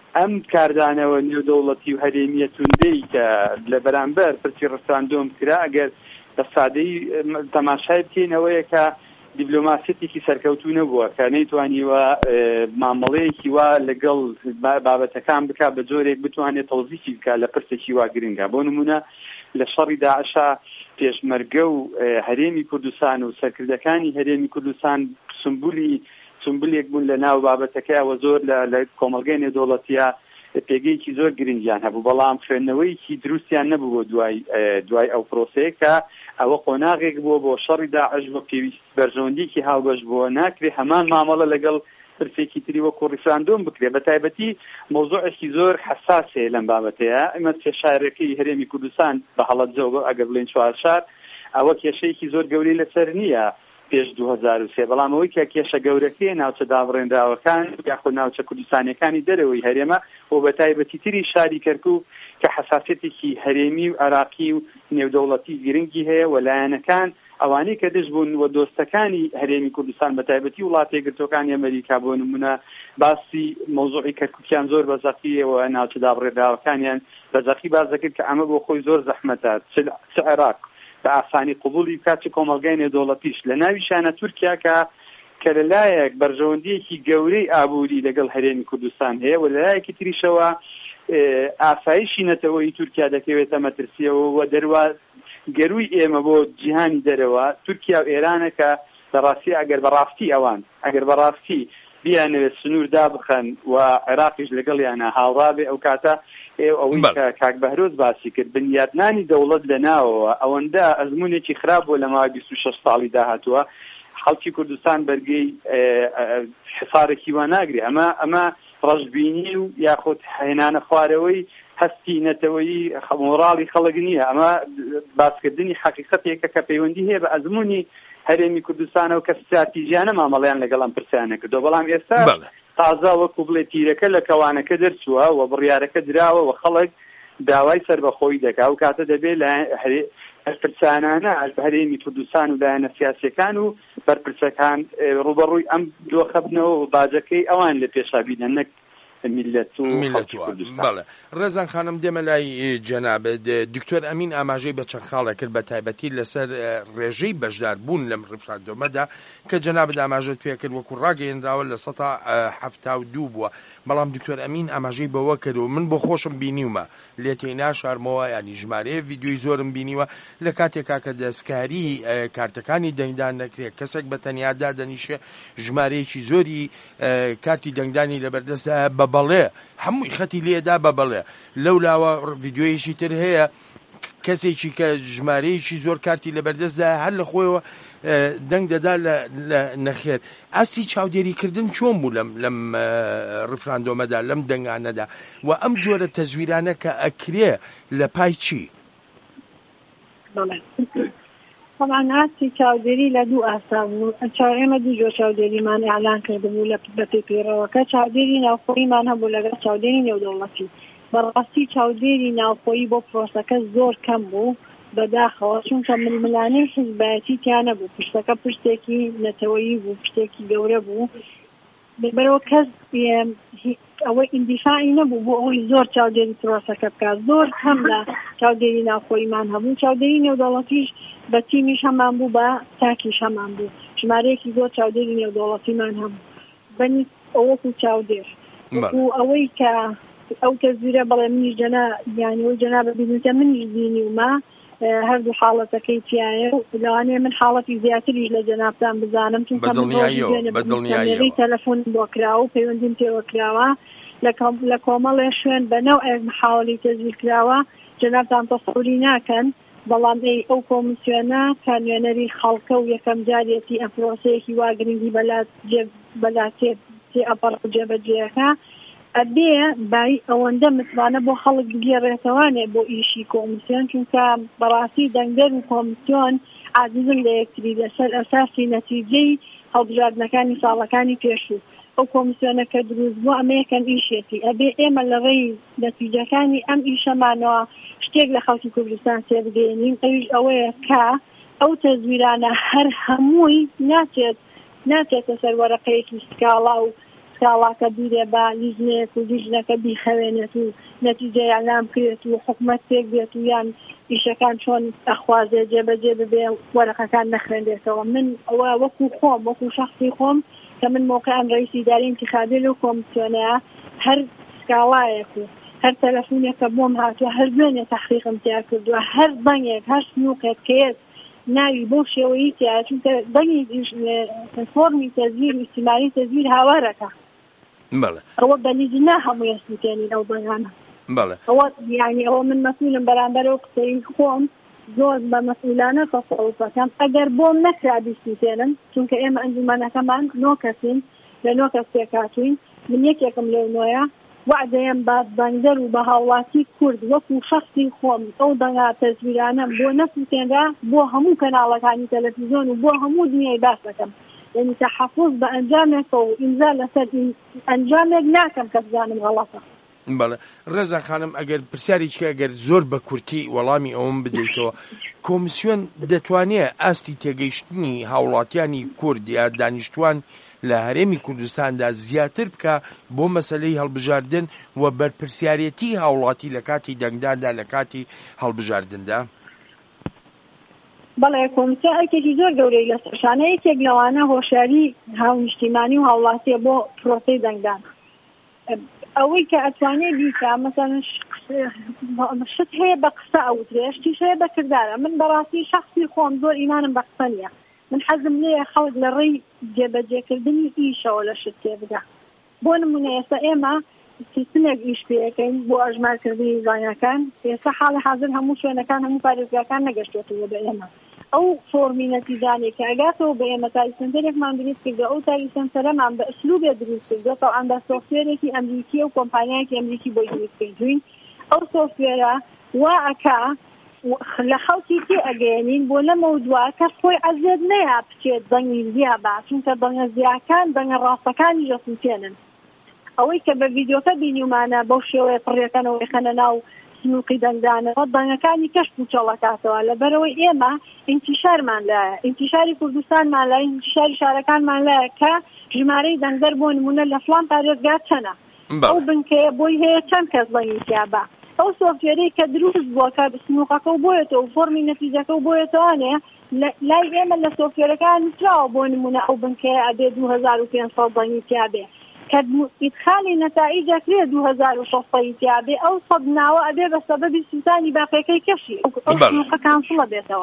ئەم کاردانەوە نێودەوڵەتی و هەرێمیە توندەی کە لە بەرامبەر پرسی ڕفراندۆم کرا ئەگەر بە سادەی تەماشای بکەینەوەیە کە دیبلۆماسیەتێکی سەرکەوتوو نەبووە کە نەیتوانیوە مامەڵەیەکی وا لەگەڵ بابەتەکان بک بە جۆرێک بتوانێت تەوزیفی بکە لە پرسێکی وا گرنگە. بۆ نمونە لە شەڕی داعشا پێشمەرگە و هەرێمی کوردستان و سەرکردەکانی هەرێمی کوردستان سمبولی سمبولێک بوون لە ناو بابەتەکەیەوە زۆر لە کۆمەلگەی نێودەوڵەتیە پێگەیەکی زۆر گرنگیان هەبوو، بەڵام خوێندنەوەیکی دروستیان نەبوو دوای دوای ئەو پرۆسەیە کە ئەوە قۆناغێک بووە بۆ شەڕی داعش بۆ پێویست بەرژەوەندیکی هاوبەش بووە. ناکرێ هەمان مامەڵە لەگەڵ پرسێکی تری وەکو ڕیفراندۆم بکرێ. بە تایبەتی مۆزوعێکی زۆر حساسێ لەم بابەتەیە. ئەمە کێشارەکەی هەرێمی کوردستان بە هەڵەبجە ئەگەر بڵێن چوار شار ئەوە کێشەیەکی زۆر گەورەی لەسەر نییە پێش دوو هەزار و سێ، بەڵام ئەوەی کە کێشە گەورەکەی ناوچە دابڕێنراوەکان یاخود ناوچە کوردستانیەکانی دەرەوەی هەرێمە و بە تایبەتی تری شاری کەرکووک کە حساسیەتێکی هەرێمی و عراقی و نێودەوڵەتی گرنگی هەیە و لایەنەکان ئەوانەی کە دەست بوون و دۆستەکانی هەرێمی کوردستان بە تایبەتی وڵات یەکگرتووەکانی ئەمریکا بۆ نمونە باسی مۆزوعی کەرکووکیان زۆر بەزەقیەوە ناوچە دابڕێنراوەکانیان بەزەقی باز دەکرد کە ئەمە بۆ خۆی زۆر زەحمەتە چ عێراق بە ئاسانی قبولی بکات چ کۆمەلگای نێودەوڵەتیش لە ناویشانە تورکیا کە کە لەلایەک بەرژەوەندیەکی گەورەی ئابووری لەگەڵ هەرێمی کوردستان هەیە و لەلایەکی تریشەوە ئاسایشی نەتەوەی تورکیا دەکەوێتە مەترسیەوە و دەروا گەروی ئێمە بۆ جیهانی دەرەوە تورکیا و ئێرانە کە بەڕاستی ئەگەر بەڕاستی ئەوان ئەگەر بەڕاستی بیانەوێت سنوور دابخەن و عێراقیش لەگەڵیانە هاوڕابێ ئەو کاتە ئەوەی کاک بەهرۆز باسی کرد بنیادنانی دەوڵەت لەناوەوە ئەوەندە ئەزمونێکی خراپ بۆ لە ماوەی بیست و شەش ساڵی داهاتووە خەڵکی کوردستان بەرگەی حسارێکی وا ناگرێ. ئەمە ئەمە ڕەشبینی و یاخود هێنانە خوارەوەی هەستی نەتەوەیی مۆڕاڵی خەڵک نییە. ئەمە باسکردنی حەقیقەتێکە کە پەیوەندی هەیە بە ئەزمموی هەرێمی کوردستانە و کە استراتیژیانە مامەڵیان لەگەڵ ئەم پرسیانە کردو، بەڵام ئێستا تازە وەکو بڵێ تیرەکە لە کەوانەکە دەرچووە و بڕیارەکە دراوە و خەڵک داوای سەربەخۆی دەکا و کاتە دەبێت لە پرسانانە هەرێمی کوردستان و لایەنە سیاسیەکان و بەرپرسەکان ڕوبەڕووی ئەم دۆخەبنەوە و باجەکەی ئەوان لە پێشابینە نەک میلەت و بەڵێ. ڕێزان خانم دێمە لای جەنابەت دکتۆر ئەمین ئاماژەی بە چەند خاڵە کرد بە تایبەتی لەسەر ڕێژەی بەشدار بوون لەم ڕفراندۆمەدا کە جەنابەت ئاماژەت پێ کرد وەکو ڕاگەیەنراوە لە سەد و هەفتاد و دوو بووە، بەڵام دکتۆر ئەمین ئاماژەی بەوە کرد و من بۆ خۆشم بینیومە لێ تێینا شارمەوە ینی ژمارەیە ڤیدیۆی زۆرم بینیوە لە کاتێکا کە دەستکاری کارتەکانی دەنگدان نەکرێت کەسێک بە تەنیادا دەنیشێ ژمارەیەکی زۆری کارتی دەنگدانی لەبەردەستدا بە بەڵێ هەمووی خەتی لێدا بە بەڵێ. لەولاوە ڤیدیۆیەکی تر هەیە کەسێکی کە ژمارەیەکی زۆر کارتی لەبەردەستدا هەر لە خۆیەوە دەنگ دەدا لە نەخێر. ئاستی چاودێریکردن چۆن بوو لەم لەم ڕفراندۆمەدا لەم دەنگانەدا و ئەم جۆرە تەزویرانە کە ئەکرێ لە پای چی؟ طبعا ئاسی چاودێری لە دوو ئاسا بوو. ئێمە دوو جۆر چاودێریمان ئەعلان کردبوو لە بەپێپێرەوەکە چاودێری ناوخۆییمان هەبوو لەگەڵ چاودێری نێودەوڵەتی. بەڕاستی چاودێری ناوخۆیی بۆ پرۆسەکە زۆر کەم بوو بەداخەوە چونکە ململانەی حیزبایەتی تیا نەبوو، پشتەکە پشتێکی نەتەوەیی بوو، پشتێکی گەورە بوو. بەرەوە کەس ئەوەی ئیندیفاعی نەبوو بۆ ئەوەی زۆر چاودێری پرۆسەکە بکات. زۆر کەم لە چاودێری ناوخۆییمان هەبوو. چاودێری نێودەوڵەتیش بە تیمیش هەمان بوو بە تاکیش هەمان بوو. ژمارەیەکی زۆر چاودێری نێودەوڵەتیمان هەبوو. بەنی ئەوەکو چاودێر و ئەوەی کە ئەو تەزویرە بەڵێ منیش جەنا یانی ئەوی جەنابەت بینیتە منیش بینیومە هەردوو حاڵەتەکەی تایە و لەوانەیە من حاڵەتی زیاتریش لە جەنابتان بزانم چونکە بەدڵنیایی تەلەفۆن بۆ کراوە و پەیوەندیم پێوە کراوە لە کۆمەڵێ شوێن بەنەو محاوەڵی تەزویر کراوە جەنابتان تەسەوری ناکەن، بەڵام ئەو کۆمیسیۆنە کە نوێنەری خەڵکە و یەکەم جارێتی ئەپرۆسەیەکی وا گرنگی بەلا تێ ئەپەڕ جێبەجێەکە ئەبێ بای ئەوەندە متمانە بۆ خەڵک بگێڕێتەوانێ بۆ ئیشی کۆمیسیۆن، چونکە بەڕاستی دەنگدەر و کۆمیسیۆن عاجزن لە یەکتری لەسەر ئەساسی نەتیجەی هەڵبژاردنەکانی ساڵەکانی پێشوو. ئەو کۆمیسیۆنە کە دروست بوو ئەمە یەکەم ئیشێتی ئەبێ ئێمە لەڕێی نەتیجەکانی ئەم ئیشەمانەوە شتێک لە خەڵکی کوردستان تێبگەێنین. ئەویش ئەوەیە کە ئەو تەزویرانە هەر هەمووی ناچێت ناچێتە سەر وەرەقەیەکی سکاڵا و سکاڵاکە بیرێ بە لیژنێت و لیژنەکە بیخەوێنێت و نەتیجەی ئەعلام کرێت و حکومەت پێک بێت و یان ئیشەکان چۆن ئەخوازێ جێبەجێ ببێ وەرەقەکان نەخوێندێتەوە. من ئەوە وەکو خۆم وەکو شخصی خۆم کە من موقعم ڕئیسی ئیدارەی انتخابی لەو کۆمیسیۆنەیە هەر سکاڵایەک و هەر تەلەفۆنێکە بۆم هاتووە هەر دوێنێ تەحقیقم تیا کردووە هەر بەنگێک هەر سنووقێک کێت ناوی بۆ شێوەیە تیا چونکە بەنگی فۆرمی تەزویر و ئیجتیماعی تەزویر هاوارەکە ئەوە بەلیجنا هەموو ئەسووتێنی ئەو بەیانە ئەوە یعنی ئەوە من مەسئولم بەرامبەرەوە قسەی خۆم زۆر بە مەسئولانە تەسەڵوتەکەم ئەگەر بۆم نەکرا بیستوتێنم چونکە ئێمە ئەنجومەنەکەمان نۆ کەسین لە نۆ کەس پێکاتوین من یەکێکم لەو نۆیە وعدەیەم بە بەندەر و بە هاوڵاتی کورد وەکو شخصی خۆم ئەو دەنگا تەزویرانەم بۆ نەسووتێنرا بۆ هەموو کەناڵەکانی تەلەڤیزۆن و بۆ هەموو دنیای باس دەکەم یعنی تەحەفوظ بە ئەنجامێکە و ئیمزا لەسەر ئەنجامێک ناکەم کە بزانم غەڵەتە. بەڵێ ڕێزا خانم ئەگەر پرسیارێکی ئەگەر زۆر بە کورتی وەڵامی ئەوم بدەیتەوە کۆمیسیۆن دەتوانێت ئاستی تێگەیشتنی هاوڵاتیانی کورد یا دانیشتوان لە هەرێمی کوردستاندا زیاتر بکە بۆ مەسەلەی هەڵبژاردن و بەرپرسیارەتی هاوڵاتی لە کاتی دەنگداندا لە کاتی هەڵبژاردندا؟ بەڵێ کۆمیسیۆن ئەرکێکی زۆر گەورەی لە سەرشانە یەکێک لەوانە هۆشیاری هاونیشتیمانی و هاوڵاتیە بۆ پرۆسەی دەنگدان. ئەوەی کە ئەتوانێ بیکە مەسەڵەن شت هەیە بە قسە ئەوترێ شتیش هەیە بە کردارە. من بەڕاستی شخصی خۆم زۆر ئیمانم بە قسە نییە. من حەزم لێیە خەڵک لە ڕێی جێبەجێکردنی ئیشەوە لە شت تێ بگا. بۆ نمونە ئێستا ئێمە سیستمێک ئیش پێەکەین بۆ ئەژمارکردنی زانیەکان. ئێستا حاڵی حاضر هەموو شوێنەکان هەموو پارێزگاکان نەگەشتێتەوە بە ئێمە. ئەو فۆرمی نەتیجانێک کە ئەگاتەوە بە ئێمە تاریسەنتەرێکمان دروست کردە ئەو تاریسەنتەرەمان بە ئەسلوبێ دروست کردە تەواان بە سۆفتوێرێکی ئەمریکی و کۆمپانیایەکی ئەمریکی بۆی دروست کردوین. ئەو سۆفتوێرە وا ئەکا لە خەڵکی تێ ئەگەێنین بۆ لەمە دووە کەس خۆی عەزێت نەیە بچێت دەنگی زیا بە چونکە دەنگە زیاکان دەنگە ڕاستەکانی دەسووتێنن. ئەوەی کە بە ڤیدیۆکە بینیمانە بەو شێوەیە پڕیەکەنەوەی خەنە ناو سنووقی دەنگدانەوە دەنگەکانی کەشت و چەڵەکاتەوە لەبەرەوەی ئێمە ئینتیشارمان لایە ئینتیشاری کوردستانمان لای ئینتیشاری شارەکانمان لایە کە ژمارەی دەنگدەر بۆ نمونە لە فڵان پارێزگا چەنە ئەو بنکەیە بۆی هەیە چەند کەس دەنگی تیا بە ئەو سۆفتوێرەی کە دروست بووە کە سنووقەکە و بۆیەتەوە و فۆرمی نەتیجەکە و بۆیەتەوانێ لای ئێمە لە سۆفتوێرەکان نووسراوە بۆ نمونە ئەو بنکەیە ئەبێ دوو هەزار و پێنج سەد دەنگی تیا بێ کە ئیدخالی نەتائیجە کرێ دوو هەزار و شەشسەد تیا بێ ئەو سەد ناوە ئەبێ بە سەبەبی سووتانی باقیەکەی کەشی ئەو سنووقە کانسڵە بێتەوە.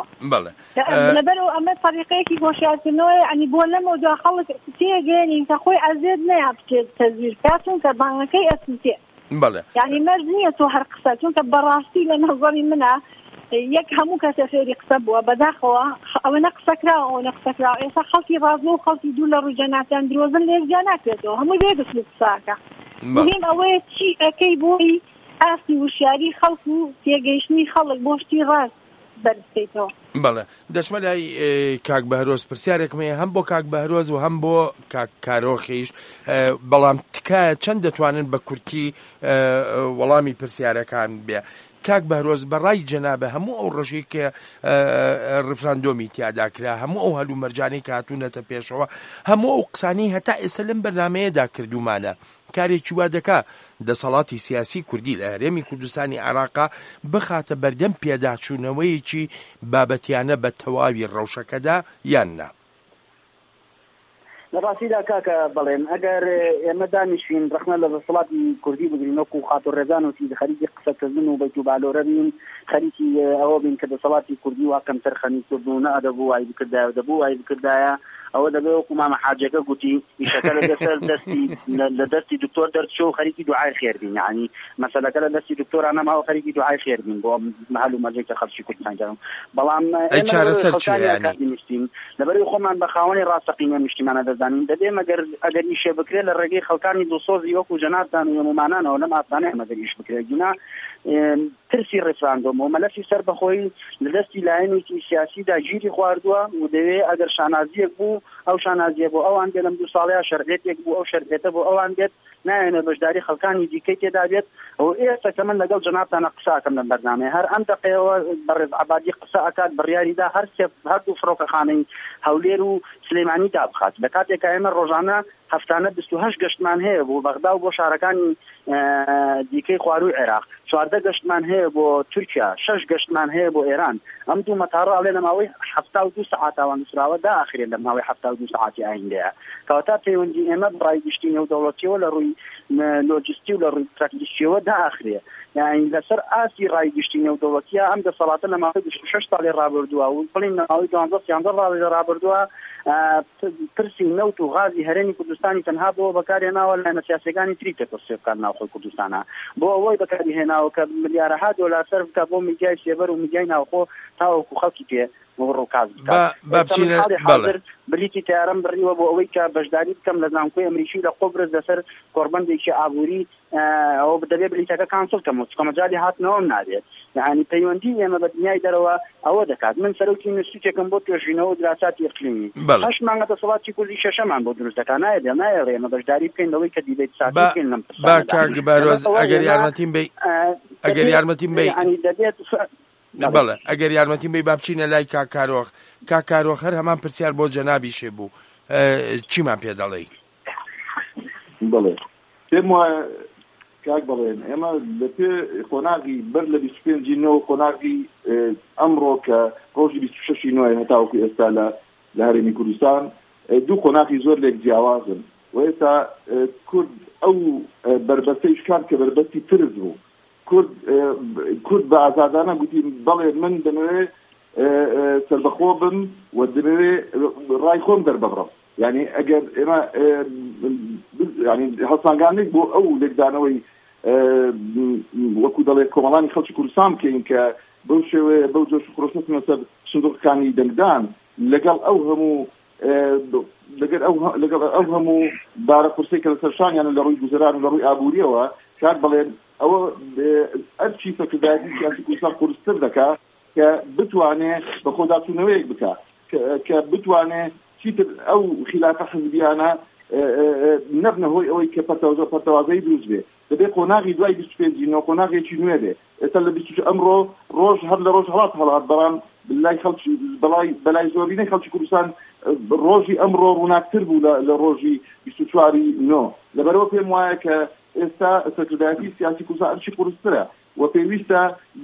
لەبەرەوە ئەمە طریقەیەکی هۆشیارکردنەوەی ئەنی بۆ لەمە دوا خەڵک تێگەێنین کە خۆی عەزێت نەیە بچێت تەزویر بکات چونکە بانگەکەی ئەسووتێ. یعنی مەرج نییە تۆ هەر قسە چونکە بەڕاستی لە نەزەری منە یەک هەموو کەسە فێری قسە بووە بەداخەوە ئەوە نە قسەکراوە ئەو نە قسەکراوە ئێستا خەڵکی ڕازۆ و خەڵکی دوو لە ڕووجەناتیان درۆزن لێرجا ناکرێتەوە هەمووی بێگەشت و قساکە مهم ئەوەیە چی ئەەکەی بۆی ئاستی وشیاری خەڵک و تێگەیشتنی خەڵک بۆ شتی ڕاست بەرزکەیتەوە. بەڵێ دەچمە لای کاک بەهرۆز پرسیارێکمەیە هەم بۆ کاک بەهرۆز و هەم بۆ کاک کارۆخیش بەڵام تکایە چەند دەتوانن بە کورتی وەڵامی پرسیارەکان بێ. کاک بەهرۆز بەڕای جەنابە هەموو ئەو ڕژەی کە ڕفراندۆمی تیادا کرا هەموو ئەو هەلوو مەرجانەی کە هاتوونەتە پێشەوە هەموو ئەو قسانەی هەتا ئێستا لەم بەرنامەیەدا کردومانە کارێکی وا دەکا دەسەڵاتی سیاسی کوردی لە هەرێمی کوردستانی عێراقا بخاتە بەردەم پێداچوونەوەیەکی بابەتیانە بە تەواوی ڕەوشەکەدا یان نا؟ لەڕاستیدا کاکە بەڵێن ئەگەر ئێمە دانیشین ڕخنە لە دەسەڵاتی کوردی بگرین وەکو خاتوڕێزان وتی خەریکی قسەکردن و بەیت و بالۆرە بین خەریکی ئەوە بین کە دەسەڵاتی کوردی وا کەمتر خەنیکردبوو نە ئەدەبوو وای بکردایە دەبوو وای بکردایە ئەوە دەبێت وەکو مامە حاجەکە گوتی ئیشەکە لە دەسەر دەستی لە دەستی دکتۆر دەرچۆ و خەریکی دوعای خێر بین یعنی مەسەلەکە لە دەستی دکتۆران نەماوە خەریکی دوعای خێر بین بۆ مەحەل و مەرجەی کە خەڵکی کوردستان کردن بەڵام ئێمە لەبەرەوەی خۆمان بە خاوەنی ڕاستەقینە نیشتیمانە دەزانین دەبێ مەگەر ئەگەر ئیشێ بکرێت لە ڕێگەی خەڵکانی دڵسۆزی وەکو جەنابتان و یەمومانانەوە لەم ئاسانەیە مەگەر ئیش بکرێت گونا ترسی ڕێفراندۆم و مەلەفی سەر بەخۆی لە دەستی لایەنێکی سیاسیدا گیری خواردووە و دەوێت ئەگەر شانازیەک بوو ئەو شانازیە بۆ ئەوان بێت لەم دوو ساڵەیە شەرعێتێک بوو ئەو شەرعێتە بۆ ئەوان بێت نایەنە بەشداری خەڵکانی دیکەی تێدا بێت ئەو ئێستا کە من لەگەڵ جەنابتانە قساکەم لەم بەرنامەیە هەر ئەم دەقەیەوە بەڕێز عەبادی قسە ئەکات بڕیاریدا هەر هەردوو فڕۆکەخانەی هەولێر و سلەیمانی دابخات لە کاتێکە ئێمە ڕۆژانە هەفتانە بیست و هەشت گەشتمان هەیە بۆ بەغدا و بۆ شارەکانی دیکەی خواروی عێراق، چواردە گەشتمان هەیە بۆ تورکیا، شەش گەشتمان هەیە بۆ ئێران. ئەم دوو مەتاڕە ئەڵێ لە ماوەی هەفتا و دوو سەعاتاوان نووسراوە داخرێت لە ماوەی هەفتا و دوو سەعاتی ئایندەیە. کەواتە پەیوەندی ئێمە بڕای گشتی نێودەوڵەتیەوە لە ڕووی لۆجستی و لە ڕووی پراکتیسیەوە داخرێت. یعنی لەسەر ئاسی ڕای گشتی نێودەوڵەتیە ئەم دەسەڵاتە لە ماوەی بیست و شەش ساڵی ڕابردووە و بڵین لە ماوەی دوانزە سیانزە ساڵی ڕابردووە پرسی نەوت و غازی هەرێمی کوردستانی تەنها بۆ بەکارهێناوە لە سیاسەکانی تری تێکەڵ بکات ناوخۆی کوردستانە، بۆ ئەوەی بەکارهێناوە کە ملیارەها دۆلار سەرف بکات بۆ میدیای سێبەر و میدیای ناوخۆ تاوەکو خەڵکی پێ ڕووکاز بکات. بلیتی تیارم بڕیوە بۆ ئەوەی کە بەشداری بکەم لە زانکۆی ئەمریکی لە قۆبرز لەسەر کۆربەندێکی ئابووری ئەوە بدەبێ بلیتەکە کانسڵ کەم کۆمەجای هاتنەوەم نابێت. یعنی پەیوەندی ئێمە بە دنیای دەرەوە ئەوە دەکات. من سەرۆکی نووسیتێکم بۆ توێژینەوە و دراساتی ئیقلیمی هەشت مانگە دەسەڵاتی کوردی شەشەمان بۆ دروست دەکات. نایە نایەڵێ ئێمە بەشداری بکەین لەوەی کە دیبێت ساتی بکەین لەم با کاک بارۆز ئەگەر یارمەتیم بی ئەگەر یارمەتیم بی بەڵێ ئەگەر یارمەتیم بی با بچینە لای کاکارۆخ. کاکارۆخ هەر هەمان پرسیار بۆ جەنابی شێ بوو، چیمان پێ دەڵێ؟ بڵێ پێم وایە کاک بڵێن ئێمە لە پێ خۆناغی بەر لە بیست و پێنجی نۆ خۆناغی ئەمڕۆ کە ڕۆژی بیست و شەشی نۆی هەتاوەکو ئێستا لە هەرێمی کوردستان دوو خۆناغی زۆر لێک جیاوازن و ئێستا کورد ئەو بربەستەی شکار کە بربەستی ترز بوو کورد بە ئازادانە گوتی بەڵێ من دەمەوێ سەربەخۆ بم و دەمەوێ ڕای خۆم دەربەڕم. یعنی ئەگەر ئێمە ینی هەڵسانگانێک بۆ ئەو لێکدانەوەی وەکو دەڵێت کۆمەڵانی خەڵکی کوردستان بکەین کە بەو شێوەیە بەو جۆش و خۆشەتنە سەر سندوقەکانی دەنگدان لەگەڵ ئەو هەموو لەگەڵ ئەو هەموو بارە قورسەی کە لەسەر شانیان لە ڕووی گوزەران و لە ڕووی ئابووریەوە کات بڵێن ئەوە ئەرچی فەکردایەتی سیاسی کوردستان قورستر دەکات کە بتوانێت بە خۆداچوونەوەیەک بکات کە بتوانێت چیتر ئەو خلافە حزبیانە نەبنە هۆی ئەوەی کە پەرتەوازەی دروست بێ. دەبێت قۆناغی دوای بیست و پێنجی نۆ قۆناغێکی نوێ بێ. ئێستا لە بیست و ئەمڕۆ ڕۆژ هەر لە ڕۆژ هەڵات هەڵات بەڵام بەلای خەڵکی بەلای زۆرینەی خەڵکی کوردستان ڕۆژی ئەمڕۆ ڕووناکتر بوو لە ڕۆژی بیست و چواری نۆ. لەبەرەوە پێم وایە کە ئێستا سەرکردایەتی سیاسی کوردستان هەرچی قورسترە و پێویستە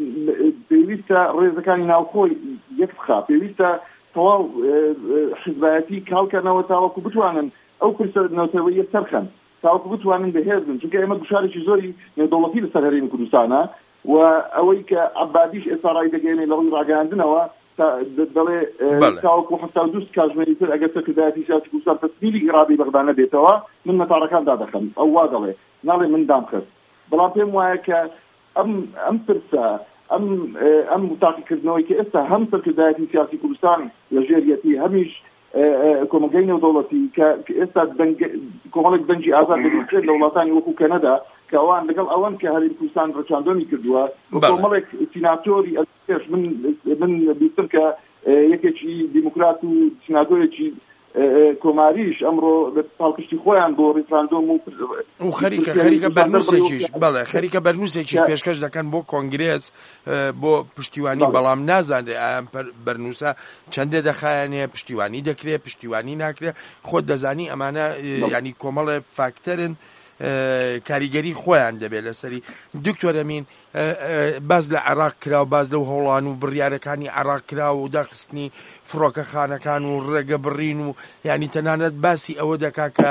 پێویستە ڕێزەکانی ناوخۆی یەک بخا، پێویستە تەواو حزبایەتی کاڵکەنەوە تاوەکو بتوانن ئەو کورسەنەوتەوەیە سەرخەن تاوەکو بتوانن بەهێزن، چونکە ئێمە گوشارێکی زۆری نێودەوڵەتی لەسەر هەرێمی کوردستانە و ئەوەی کە عەبادیش ئێستا ڕای دەگەێنێ لە ڕووی ڕاگەاندنەوە دەڵێ تاوەکو هەفتا و دوو کاتژمێری تر ئەگەر سەرکردایەتی سیاسی کوردستان تەسمیلی ئیرادی بەغدا نەبێتەوە من مەتاڕەکان دادەخەم. ئەو وا دەڵێ ناڵێ من دامخست، بەڵام پێم وایە کە ئەم ئەم پرسە ئەم ئەم تاقیکردنەوەی کە ئێستا هەم سەرکردایەتی سیاسی کوردستان لە ژێریەتی هەمیش کۆمەلگەی نێودەوڵەتی کە ئێستا کۆمەڵێک دەنگی ئازاد دەبێت لە وڵاتانی وەکو کەنەدا کە ئەوان لەگەڵ ئەوان کە هەرێمی کوردستان ڕەچاندۆمی کردووە کۆمەڵێک سیناتۆری من من بیستم کە یەکێکی دیموکرات و سیناتۆرێکی کۆماریش ئەمڕۆ پاڵپشتی خۆیان بۆ ڕیفراندۆم و خەریکە خەریکە بەرنووسێکیش بەڵێ خەریکە بەرنووسێکیش پێشکەش دەکەن بۆ کۆنگرێس بۆ پشتیوانی، بەڵام نازانێ ئەم بەرنووسە چەندێ دەخایەنێ پشتیوانی دەکرێت پشتیوانی ناکرێت خۆت دەزانی ئەمانە ینی کۆمەڵێ فاکتەرن کاریگەری خۆیان دەبێت لەسەری. دکتۆر ئەمین باز لە عێراق کرا و باز لەو هەوڵان و بڕیارەکانی عێراق کرا و داخستنی فڕۆکەخانەکان و ڕێگە بڕین و ینی تەنانەت باسی ئەوە دەکا کە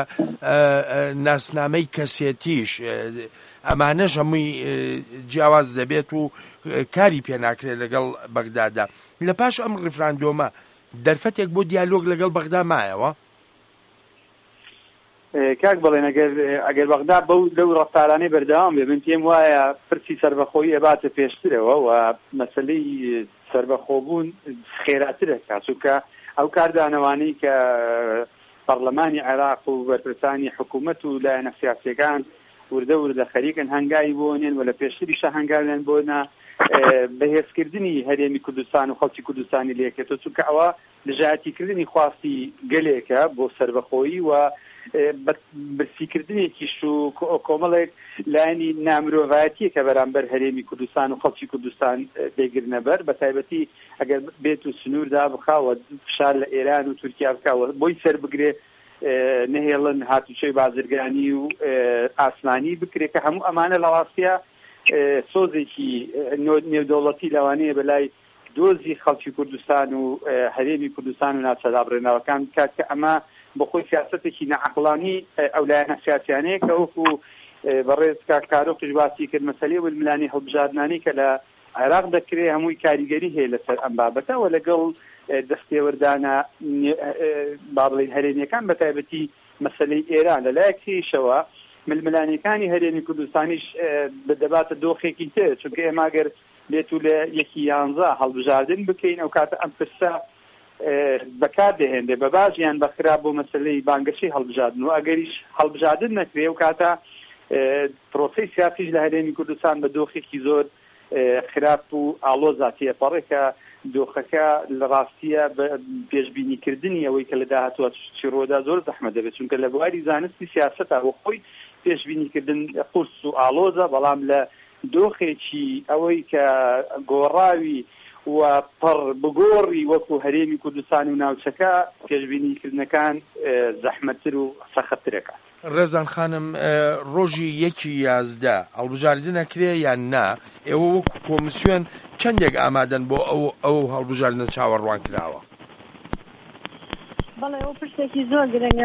ناسنامەی کەسێتیش ئەمانەش هەمووی جیاواز دەبێت و کاری پێ ناکرێت لەگەڵ بەغدادا. لە پاش ئەم ڕیفراندۆمە دەرفەتێک بۆ دیالۆگ لەگەڵ بەغدا مایەوە؟ کاک بڵێن ئەگەر بەغدا بەو لەو ڕەفتارانەی بەردەوام بێ من پێم وایە پرسی سەربەخۆیی ئەباتە پێشترەوە و مەسەلەی سەربەخۆبوون خێراترە کاسوکە ئەو کاردانەوانەی کە پەرلەمانی عێراق و بەرپرسانی حکوومەت و لایەنە سیاسیەکان وردە وردە خەریکن هەنگاوی بۆنێن و لە پێشتریشە هەنگاویان بۆنە بەهێزکردنی هەرێمی کوردستان و خەڵکی کوردستانی لێکێتەوە، چونکە ئەوە لەژایەتیکردنی خواستی گەلێکە بۆ سەربەخۆیی و برسیکردنێکیش و کۆمەڵێک لایەنی نامرۆڤایەتیە کە بەرامبەر هەرێمی کوردستان و خەڵکی کوردستان دەیگرنەبەر بە تایبەتی ئەگەر بێت و سنووردا بخاوە فشار لە ئێران و تورکیا بکاوە بۆی سەر بگرێ نهێڵن هاتوچەی بازرگانی و ئاسمانی بکرێت کە هەموو ئەمانە لە ڕاستیە سۆزێکی نێودەوڵەتی لەوانەیە بەلای دۆزی خەڵکی کوردستان و هەرێمی کوردستان و ناچەدابڕێناوەکان بکات کە ئەمە بەخۆی سیاسەتێکی نەعەقڵانی ئەولایەنە سیاسیانەیە کە وەکو بەڕێز کارۆخیش باسی کرد مەسەلەی وەلملانی هەڵبژاردنانی کە لە عێراق دەکرێت هەمووی کاریگەری هەیە لەسەر ئەم بابەتەوە لەگەڵ دەستێوەردانە باڵی هەرێمیەکان بە تایبەتی مەسەلەی ئێران لەلایەکیشەوە ململانیەکانی هەرێمی کوردستانیش بەدەباتە دۆخێکی تر چونکە ئێمە ئەگەر لێت و لە یەکی یانزە هەڵبژاردن بکەین ئەو کاتە ئەم پرسە بەکار دەهێنێ بە باشیان بە خراپ بۆ مەسەلەی بانگەشەی هەڵبژاردن و ئەگەریش هەڵبژاردن نەکرێ و کاتە پرۆسەی سیاسیش لە هەرێمی کوردستان بە دۆخێکی زۆر خراپ و ئاڵۆزاتیە پەڕێکە دۆخەکە لە ڕاستیە پێشبینیکردنی ئەوەی کە لە داهاتوە چیرۆدا زۆر زەحمەت دەبێت چونکە لە بواری زانستی سیاسەتە بۆ خۆی پێشبینیکردن قورس و ئاڵۆزە بەڵام لە دۆخێکی ئەوەی کە گۆڕاوی و پڕ بگۆڕی وەکو هەرێمی کوردستان و ناوچەکە پێشبینیکردنەکان زەحمەتتر و سەختترەکە. ڕێزان خانم ڕۆژی یەکی یازدە هەڵبژاردن نەکرێ یان نا ئێوە وەکو کۆمیسیۆن چەندێک ئامادەن بۆ ئەو ئەو هەڵبژاردنە چاوەڕوان کراوە؟ بەڵێ ئەو پرسێکی زۆر گرنگە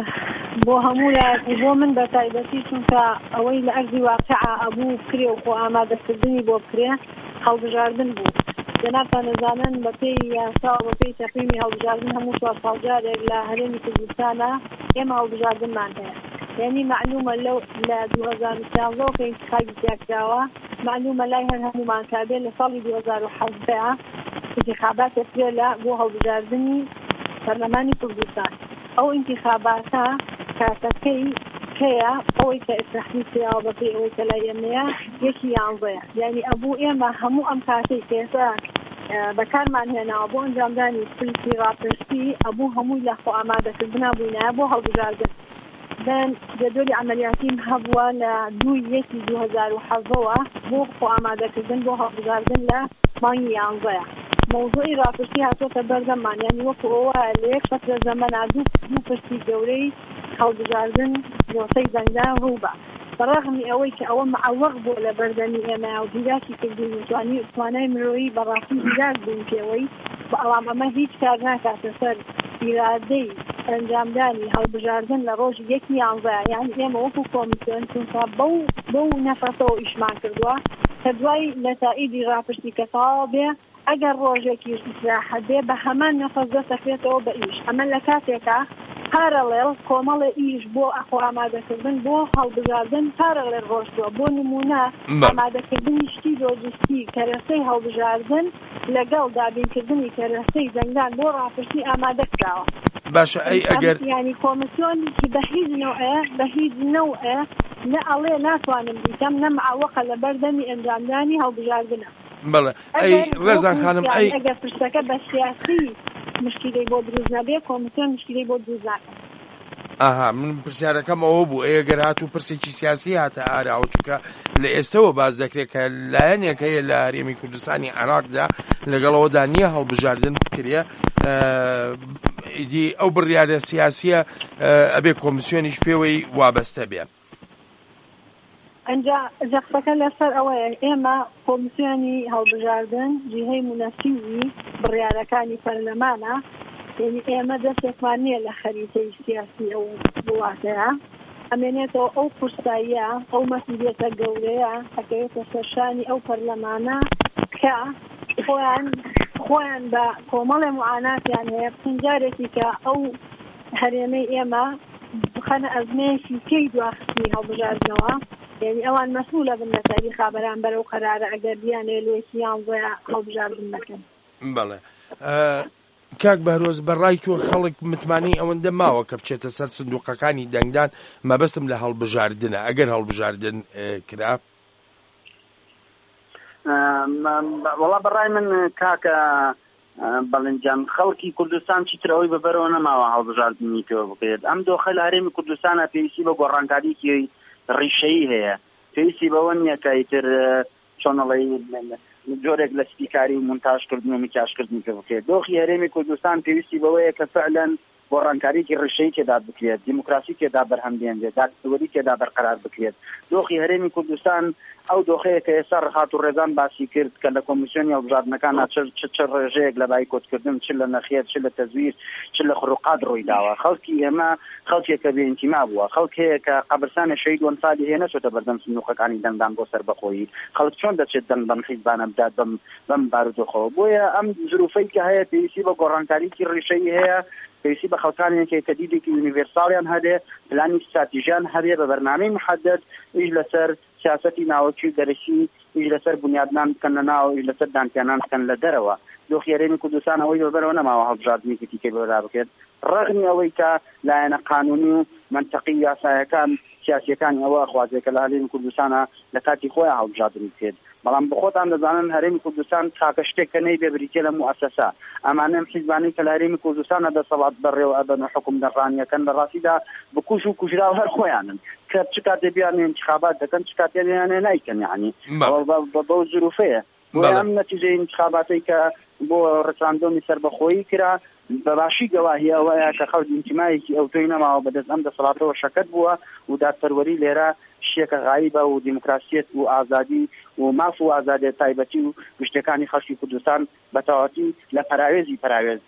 بۆ هەموو لایەتی بۆ من بە تایبەتی چونکە ئەوەی لە ئەرزی واقعە ئەبوو بکرێ و خۆ ئامادەکردنی بۆ بکرێ هەڵبژاردن بوو. جەنابتان دەزانن بە پێی یاسا و بە پێی تەقویمی هەڵبژاردن هەموو چوار ساڵجارێک لە هەرێمی کوردستانە ئێمە هەڵبژاردنمان هەیە. یعنی معلومە لەو لە دوو هەزار و پانزە کە ئینتیخابی تیاکراوە معلومە لای هەر هەموومان کابێت لە ساڵی دوو هەزار و حەزدە انتیخابات دەکرێت لە بۆ هەڵبژاردنی پەرلەمانی کوردستان. ئەو انتیخاباتە کاتەکەی کەیە ئەوەی کە ئێستاحمی کراوە بە پێی ئەوەی کە لای ئێمەیە یەکی یانزەیە. یعنی ئەبوو ئێمە هەموو ئەم کاتەی کێسە بەکارمان هێناوە بۆ ئەنجامدانی پلیسی ڕاپرسی ئەبوو هەمووی لە خۆ ئامادەکردنا بووینایە بۆ هەڵبژاردن. بەن جدولی عملیاتیم هەبووە لە دوو یەکی دوو هەزار و حەزەوە بۆ خۆ ئامادەکردن بۆ هەڵبژاردن لە مانگی یانزەیە. موضوعی راپرسی هاتوۆتە بەردەمان یعنی وەکو ئەوە لە یەک فترە زەمەنا دوو دوو پرسی گەورەی هەڵبژاردن بۆسەی زەنگدان ڕووبە. بەڕەغمی ئەوەی کە ئەوە معوەق بوو لە بەردەمی ئێمە و دیراکی کردین توانی توانای مرۆیی بەڕاستی دیراک بوون پێوەی بەڵام ئەمە هیچ کار ناکاتە سەر ئیرادەی ئەنجامدانی هەڵبژاردن لە ڕۆژی یەکی یانزە. یعنی ئێمە وەکو کۆمیسیۆن چونکە بەو بەو نەفەسەوە ئیشمان کردووە کە دوای نەتائیجی راپرسی کە تەواو بێ ئەگەر ڕۆژێکیش ئیسلاحەت بێ بە هەمان نەفەس دەسەکرێتەوە بە ئیش. ئەمە لە کاتێکە پارەڵێڵ کۆمەڵی ئیش بۆ ئەخۆ ئامادەکردن بۆ هەڵبژاردن پارەڵێر ڕۆژتووە. بۆ نمونە ئامادەکردنی شتی لۆجستیک کەرەسەی هەڵبژاردن لەگەڵ دابینکردنی کەرەسەی زەنگدان بۆ ڕاپرسی ئامادە کراوە. باشە ئەی ئەگەر ینی کۆمیسیۆنێکی بە هیچ نەوعێ بە هیچ نەوعێ نە ئەڵێ ناتوانم بیکەم نە معوەقە لە بەردەمی ئەنجامدانی هەڵبژاردنە. بەڵێ ئەی ڕێزان خانم ئەی ئەگەر پرسەکە بە سیاسی مشکلەی بۆ دروست نەبێ کۆمیسیۆن مشکلەی بۆ دروست ناکات. ئاها من پرسیارەکەم ئەوە بوو ئەگەر هاتوو پرسێکی سیاسی هاتە ئاراوە چونکە لە ئێستەوە باز دەکرێت کە لایەنێک هەیە لە هەرێمی کوردستانی عێراقدا لەگەڵەوەدا نییە هەڵبژاردن بکرێ ئیدی ئەو بڕیارە سیاسیە ئەبێ کۆمیسیۆنیش پێوەی وابەستە بێ. ئەنجا جەخسەکە لەسەر ئەوەیە ئێمە کۆمیسیۆنی هەڵبژاردن جیهەی مونەسیبی بڕیارەکانی پەرلەمانە. یعنی ئێمە دەستێکمان نییە لە خەریتەی سیاسی ئەو وڵاتەیە ئەمێنێتەوە ئەو قورساییە ئەو مەسئولیەتە گەورەیە ئەکەوێتە سەرشانی ئەو پەرلەمانە کە خۆیان خۆیان بە کۆمەڵی معاناتیان هەیە پنجارێکی کە ئەو هەرێمەی ئێمە بخەنە ئەزمەیەکی کەی دواخستی هەڵبژاردنەوە. یعنی ئەوان مەسئولە بن لە تاریخا بەرامبەر ئەو قەرارە ئەگەر بیانێ لۆیکی یانزەیە هەڵبژاردن نەکەن. بەڵێ کاک بەهرۆز بەڕای تۆ خەڵک متمانی ئەوەندە ماوە کە بچێتە سەر سندوقەکانی دەنگدان مەبەستم لە هەڵبژاردنە ئەگەر هەڵبژاردن کرا؟ وەڵا بەڕای من کاکە بەڵنجان خەڵکی کوردستان چیترەوەی بەبەرەوە نەماوە هەڵبژاردننی پێوە بکرێت. ئەم دۆخە لە هەرێمی کوردستانە پێویستی بە گۆڕانکاریکی ڕیشەیی هەیە. پێویستی بەوە نییە کە ئیتر چۆنەڵی جۆرێک لە سپیکاری و مونتاژکردن و میکاشکردنی پێ بکرێت. دۆخی هەرێمی کوردستان پێویستی بەوەیە کە فعلەن گۆڕانکاریی ڕشەی تێدا بکرێت، دیموکراسی تێدا بەرهەمدێنرێت، دادپەروەری تێدا بەرقەرار بکرێت. دۆخی هەرێمی کوردستان ئەو دۆخەیە کە ئێستا ڕخات و ڕێزان باسی کرد کە لە کۆمیسیۆنی هەڵبژاردنەکانە چ ڕێژەیەک لە بایکۆتکردن، چ لە نەخێت، چ لە تەزویر، چ لە خروقات ڕووی داوە. خەڵکی ئێمە خەڵکێکە بێئینتیما بووە، خەڵکەیە کە قەبرستانە شەهید وەنفالی هەیە نەچۆتە بەردەم سندوقەکانی دەنگدان بۆ سەربەخۆیی. خەڵک چۆن دەچێت دەنگ بەم حیزبانە بدات بەم بارودۆخەوە؟ بۆیە ئەم ظروفەی کە هەیە پێویستی بە گۆڕانکاریی ڕێژەی هەیە، پێویستی بە خەڵکانێکی کە دیدێکی یونیڤێرساڵیان هەبێ، پلانی استراتیژیان هەبێ بە بەرنامەی محەدد، ئیش لەسەر سیاسەتی ناوەکی دەرەکی، ئیش لەسەر بنیادنان بکەن لە ناو، ئیش لەسەر دانتیانان بکەن لە دەرەوە. دۆخی هەرێمی کوردستان ئەوەی بەبەرەوە نەماوە هەڵبژاردنێکی تیکەی بەرا بکرێت، ڕەغمی ئەوەی کە لایەنە قانونی و منتەقی یاسایەکان سیاسیەکانی ئەوە ئەخوازێت کە لە هەرێمی کوردستانە لە کاتی خۆیان هەڵبژاردن بکرێت. بەڵام بخۆتان دەزانن هەرێمی کوردستان تاکە شتێک کە نەیبێ بریتێ لە موسسە ئەمانە حیزبانەی کە لە هەرێمی کوردستانە دەسەڵات بەڕێوە ئەبەن و حکوم دەڕانیەکەن لە ڕاستیدا بکوژ و کوژرا و هەر خۆیانن کە چ کاتێ بیان انتخابات دەکەن، چ کاتێ بیانێ نایکەن. یعنی بەو ظروفەیە ئەم نەتیجەی انتخاباتی کە بۆ ڕفراندۆمی سەربەخۆیی کرا بەباشی گەواهی ئەوەیە کە خەڵک ئینتیمایەکی ئەو تۆی نەماوە بەدەست ئەم دەسەڵاتەوە شەکەت بووە و دادپەروەری لێرە شتێکە غایبە و دیموکراسیەت و ئازادی و ماف و ئازادیەت تایبەتی و گشتەکانی خەڵکی کوردستان بە تەواوەتی لە پەراوێزی پەراوێز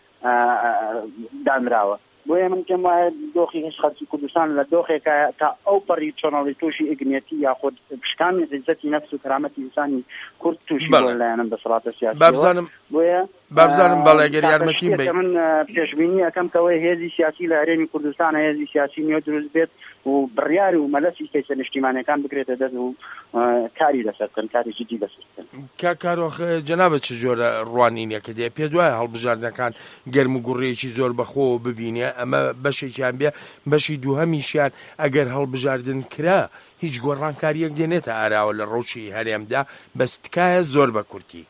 دانراوە. بۆیە من پێم وایە دۆخی هێز خەڵکی کوردستان لە دۆخێکە تا ئەو پەڕی چۆنەڵی تووشی ئیگنێتی یاخود پشکانی عیزەتی نەفس و کەرامەتی ئینسانی کورد تووشی لایەنم دەسەڵاتە سیاسیەوە. بۆیە بابزانم بەڵێگەر یارمەتیم بێت. من پێشبینی ئەەکەم کەوەی هێزی سیاسی لە هەرێمی کوردستانە هێزی سیاسی نوێ دروست بێت و بڕیاری و مەلەسی کەیسە نیشتیمانیەکان بکرێتە دەست و کاری لەسەر بکەن، کاری جدی لەسەر بکەن. کا کارۆخ جەنابەت چ جۆرە ڕوانینە کە دێ پێ دوایە هەڵبژاردنەکان گەرم و گوڕێکی زۆر بەخۆوە ببینێ، ئەمە بەشێکیان بێ، بەشی دووهەمیشیان ئەگەر هەڵبژاردن کرا هیچ گۆڕانکاریەک دێنێتە ئاراوە لە ڕۆژی هەرێمدا، بەستکایە زۆر بە کورتی.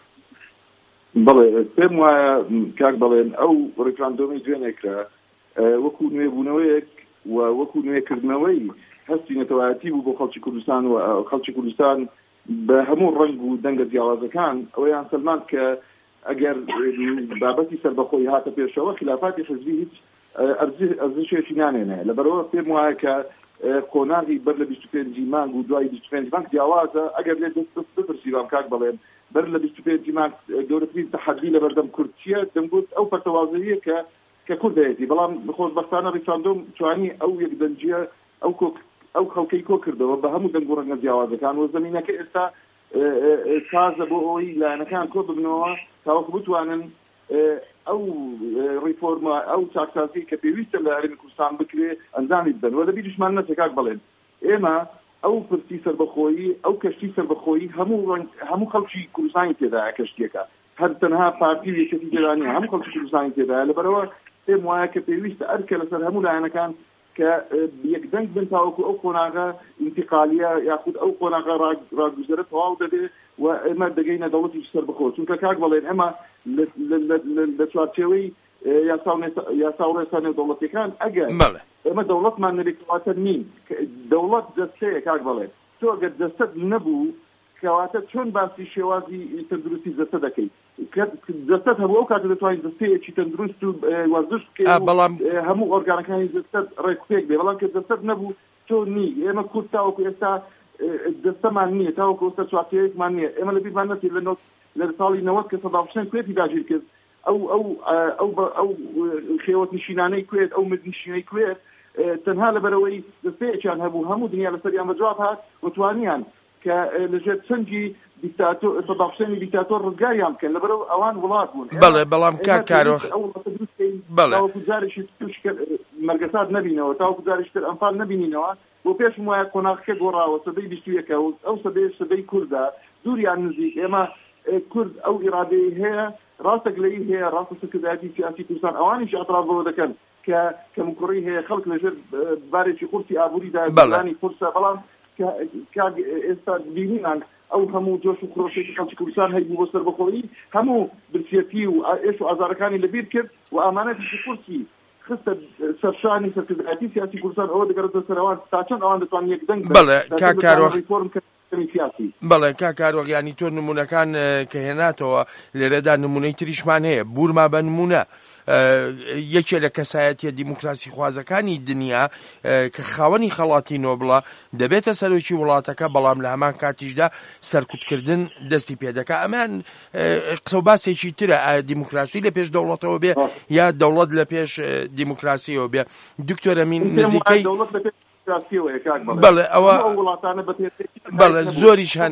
بەڵێ پێم وایە کاک بەڵێن ئەو ڕێفراندۆمی دوێنێکرا وەکو نوێبوونەوەیەک و وەکو نوێکردنەوەی هەستی نەتەوایەتی بوو بۆ خەڵکی کوردستان و خەڵکی کوردستان بە هەموو ڕنگ و دەنگە جیاوازەکان ئەوەیان سەلمان کە ئەگەر بابەتی سەربەخۆی هاتە پێشەوە خلافاتی حزبی هیچ ئەرزشێکی نانێنێ. لەبەرەوە پێم وایە کە قۆناغی بەر لە بیست و پێنج مانگ و دوای بیست و پێنج مانگ جیاوازە. ئەگەر لێ دەست بپرسیوام کاک بەڵێن بەر لە بیست و پێنج مانگ گەورەترین تەحەدی لە بەردەم کورد چییە؟ دەمگوت ئەو پەرتەوازەیە کە کە کورد هەیەتی، بەڵام خۆشبەختانە ڕیفراندۆم توانی ئەو یەکدەنجیە ئەو ئەو خەڵکەی کۆ کردەوە بە هەموو دەنگ و ڕەنگە جیاوازەکان و زەمینەکە ئێستا تازە بۆ ئەوەی لایەنەکان کۆ ببنەوە تاوەکو بتوانن ئەو ریفۆرمە ئەو چاکسازی کە پێویستە لە هەرێمی کوردستان بکرێ ئەنجامی بدەن. وە لەبیرشمان نەچێ کاک بەڵێن ئێمە ئەو پرسی سەربەخۆیی ئەو کەشتی سەربەخۆیی هەموو هەموو خەڵکی کوردستانی تێدایە کەشتێکە، هەر تەنها پارتی یەکەتی تێدا نیە، هەموو خەڵکی کوردستانی تێدایە. لەبەرەوە پێم وایە کە پێویستە ئەرکە لەسەر هەموو لایەنەکان کە یەکدەنگ بن تاوەکو ئەو قۆناغە ئینتیقالیە یاخود ئەو قۆناغە ڕاگوزەرە تەواو دەبێ و ئێمە دەگەینە دەوڵەتی سەربەخۆ. چونکە کاک بەڵێن ئەمە لە چوارچێوەی یاسا و ڕێسا نێودەوڵەتیەکان ئەگەر ئێمە دەوڵەتمان نەبێتواتە نین، دەوڵەت دەستەیە کاک بەڵێن تۆ ئەگەر دەستت نەبوو کەواتە چۆن باسی شێوازی تەندروستی دەستە دەکەیت؟ دەستت هەبوو ئەو کاتە دەتوانین دەستەیەکی تەندروست و وەرزش بکەیت هەموو ئۆرگانەکانی دەستت ڕێکوپێک بێ، بەڵام کە دەستت نەبوو تۆ نی. ئێمە کورد تاوەکو ئێستا دەستەمان نییە، تاوەکو ئێستا چوارچێوەیەکمان نییە. ئێمە لە بیرمان نەچێت لە ساڵی نەوەت کە سەدام حوسێن کوێتی داگیر کرد ئەو ئەو ئەو ئەو خێوەت نشینانەی کوێت ئەو مدنشینەی کوێت تەنها لەبەرەوەی دەستەیەکیان هەبوو هەموو دنیا لەسەریان بەجواب هات و توانیان کە لەژێر چەنگی سەدام حوسێنی دیکتاتۆر ڕزگاریان بکەن، لەبەرەوە ئەوان وڵات بوون. بەڵێ بەڵام کاک کارۆخ تاوەکو جارێکی مەرگەسات نەبینەوە، تاوەکو جارێکی ئەمفال نەبینینەوە بۆ پێشم وایە قۆناغەکە گۆڕاوە سەدەی بیست و یەکە و ئەو سەدەی سەدەی کووردا دووریان نزیک. ئێمە کورد ئەو ئیرادەی هەیە، ڕاستەک لەی هەیە، ڕاستە سەرکردایەتی سیاسی کوردستان ئەوانیش ئەتراف بەوە دەکەن کە کەمکوڕی هەیە خەڵک لەژێر بارێکی قورسی ئابووریدا بەڵانی قورسە، بەڵام ئێستا بینیان ئەو هەموو جۆش و خۆشێکی خەڵکی کوردستان هەیبوو بۆ سەربەخۆیی هەموو برسێتی و ئێش و ئازارەکانی لەبیر کرد و ئامانەتی قورسی خستە سەرشانی سەرکردایەتی سیاسی کوردستان ئەوە دەگەڕێتە سەر ئەوان تا چەند ئەوان دەتوانن یەکدەنگ بەڵێ کا کارۆغیانی تۆ نمونونەکان کە هێناتەوە لێرەدا نمونەی تریشمان هەیە. بورما بە نمونە یەکێ لە کەسایەتیە دیموکراسی خوازەکانی دنیا کە خاوەنی خەڵاتی نۆبڵە دەبێتە سەرۆکی وڵاتەکە، بەڵام لە هەمان کاتیشدا سەرکوتکردن دەستی پێدەکات. ئەمان قسە و باسێکی ترە، ئایا دیموکراسی لە پێش دەوڵەتەوە بێ یا دەوڵەت لە پێش دیموکراسیەوە بێ؟ دکتۆر ئەمین نزیکەی بەڵێ ئەوە بەڵێ زۆریش هەن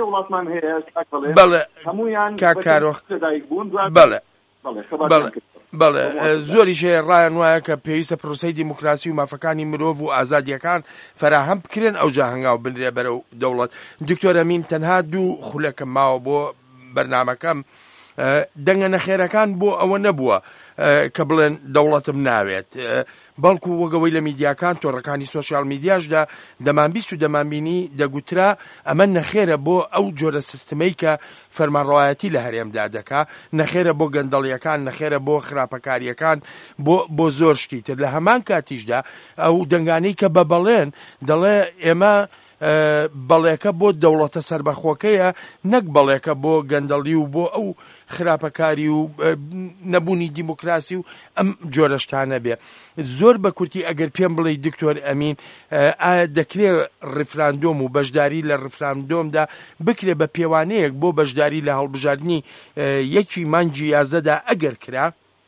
بەڵێ کاکارۆخ بەڵێ بەڵێ زۆریش هەیە ڕایان وایە کە پێویستە پرۆسەی دیموکراسی و مافەکانی مرۆڤ و ئازادیەکان فراهەم بکرێن ئەوجا هەنگاو بنرێ بەرەو دەوڵەت. دکتۆر ئەمین تەنها دوو خولەکەم ماوە بۆ بەرنامەکەم، دەنگە نەخێرەکان بۆ ئەوە نەبووە کە بڵێن دەوڵەتم ناوێت، بەڵکو وەگەوەی لە میدیاکان تۆڕەکانی سۆشیال میدیاشدا دەمانبیست و دەمانبینی دەگوترا ئەمە نەخێرە بۆ ئەو جۆرە سیستمەی کە فەرمانڕەوایەتی لە هەرێمدا دەکا، نەخێرە بۆ گەندەڵیەکان، نەخێرە بۆ خراپەکاریەکان، بۆ بۆ زۆر شتی تر. لە هەمان کاتیشدا ئەو دەنگانەی کە بە بەڵێن دەڵێ ئێمە بەڵێکە بۆ دەوڵەتە سەربەخۆکەیە، نەک بەڵێکە بۆ گەندەڵی و بۆ ئەو خراپەکاری و نەبوونی دیموکراسی و ئەم جۆرەشتانە بێ. زۆر بە کورتی ئەگەر پێم بڵێ دکتۆر ئەمین، ئایا دەکرێت ڕفراندۆم و بەشداری لە ڕفراندۆمدا بکرێ بە پێوانەیەک بۆ بەشداری لە هەڵبژاردننی یەکی مانگی یازدەدا ئەگەر کرا؟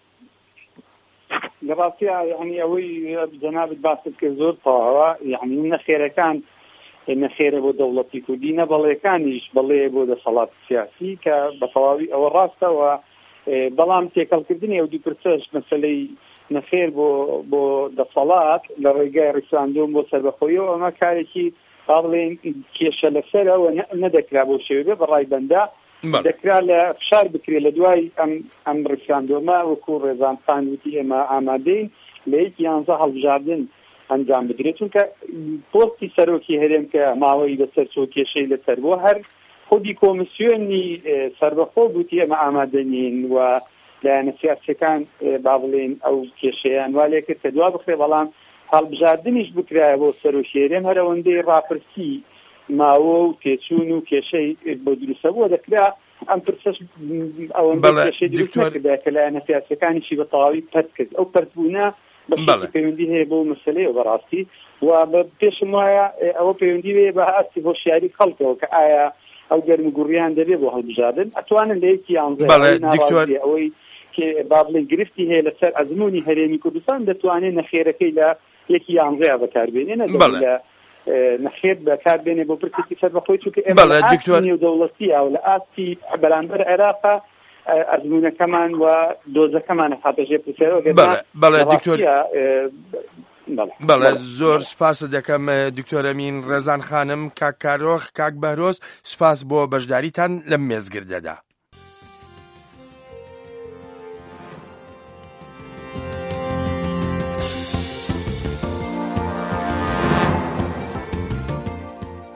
لە ڕاستیە یعنی ئەوەی جەنابەت باست کرد زۆر تەواوە، یعنی نەخێرەکان نەخێرە بۆ دەوڵەتی کوردی، نەبەڵێکانیش بەڵێ بۆ دەسەڵات سیاسی کە بە تەواوی ئەوە ڕاستەوە. بەڵام تێکەڵکردنی ئەو دوو پرسەش مەسەلەی نەخێر بۆ بۆ دەسەڵات لە ڕێگای ڕیساندۆم بۆ سەربەخۆیەوە ئەمە کارێکی با بڵێن کێشە لەسەرەوە نەدەکرا بۆ شێوێ بەڕای بەندا دەکرا لە فشار بکرێت لە دوای ئەم ئەم ڕیساندۆمە وەکو ڕێزان خان وتی ئێمە ئامادەین لە یەکی یانزە هەڵبژاردن ئەنجام بدرێت، چونکە پۆستی سەرۆکی هەرێم کە ماوەی بەسەر چۆ کێشەی لەسەر بۆ هەر خودی کۆمسیۆنی سەربەخۆ گوتی ئەمە ئامادە نین و لایەنە سیاسیەکان با بڵێن ئەو کێشەیان وا لێ کرد کە دوا بخرێ، بەڵام هەڵبژاردنیش بکرایە بۆ سەرۆکی هەرێم هەر ئەوەندەی ڕاپرسی ماوە و تێچوون و کێشەی بۆ دروستەبووە دەکرا ئەم پرسەش ئەوەندەی کێشەی دروست نەکردا کە لایەنە سیاسیەکانیشی بە تەواوی پەت کرد. ئەو پەتبوونە بەشی پەیوەندی هەیە بۆ مەسەلەیە بەڕاستی و بە پێشم وایە ئەوە پەیوەندی هەیە بە هەستی هۆشیاری خەڵکەوە کە ئایا ئەو گەرمگوڕیان دەبێت بۆ هەڵبژاردن ئەتوانن لە یەکی یانزە ئەوەی کە با بڵێن گرفتی هەیە لەسەر ئەزمموی هەرێمی کوردستان دەتوانێت نەخێرەکەی لە یەکی یانزەیە بەکاربێنێ نە نەخێر بەکاربێنێ بۆ پرسێکی سەربەخۆی، چونکە ئێمە لە ئاستی نێودەوڵەتیە و لە ئاستی بەرامبەر عێراقا ئەزمونەکەمان و دۆزەکەمانە هاتەژێ پرسیارەوە. بەڵێ دکتۆر بەڵێ زۆر سپاسە دەکەم دکتۆر ئەمین ڕێزان خانم، کاک کارۆخ، کاک بەهرۆز، سپاس بۆ بەشداریتان لەم مێزگردەدا.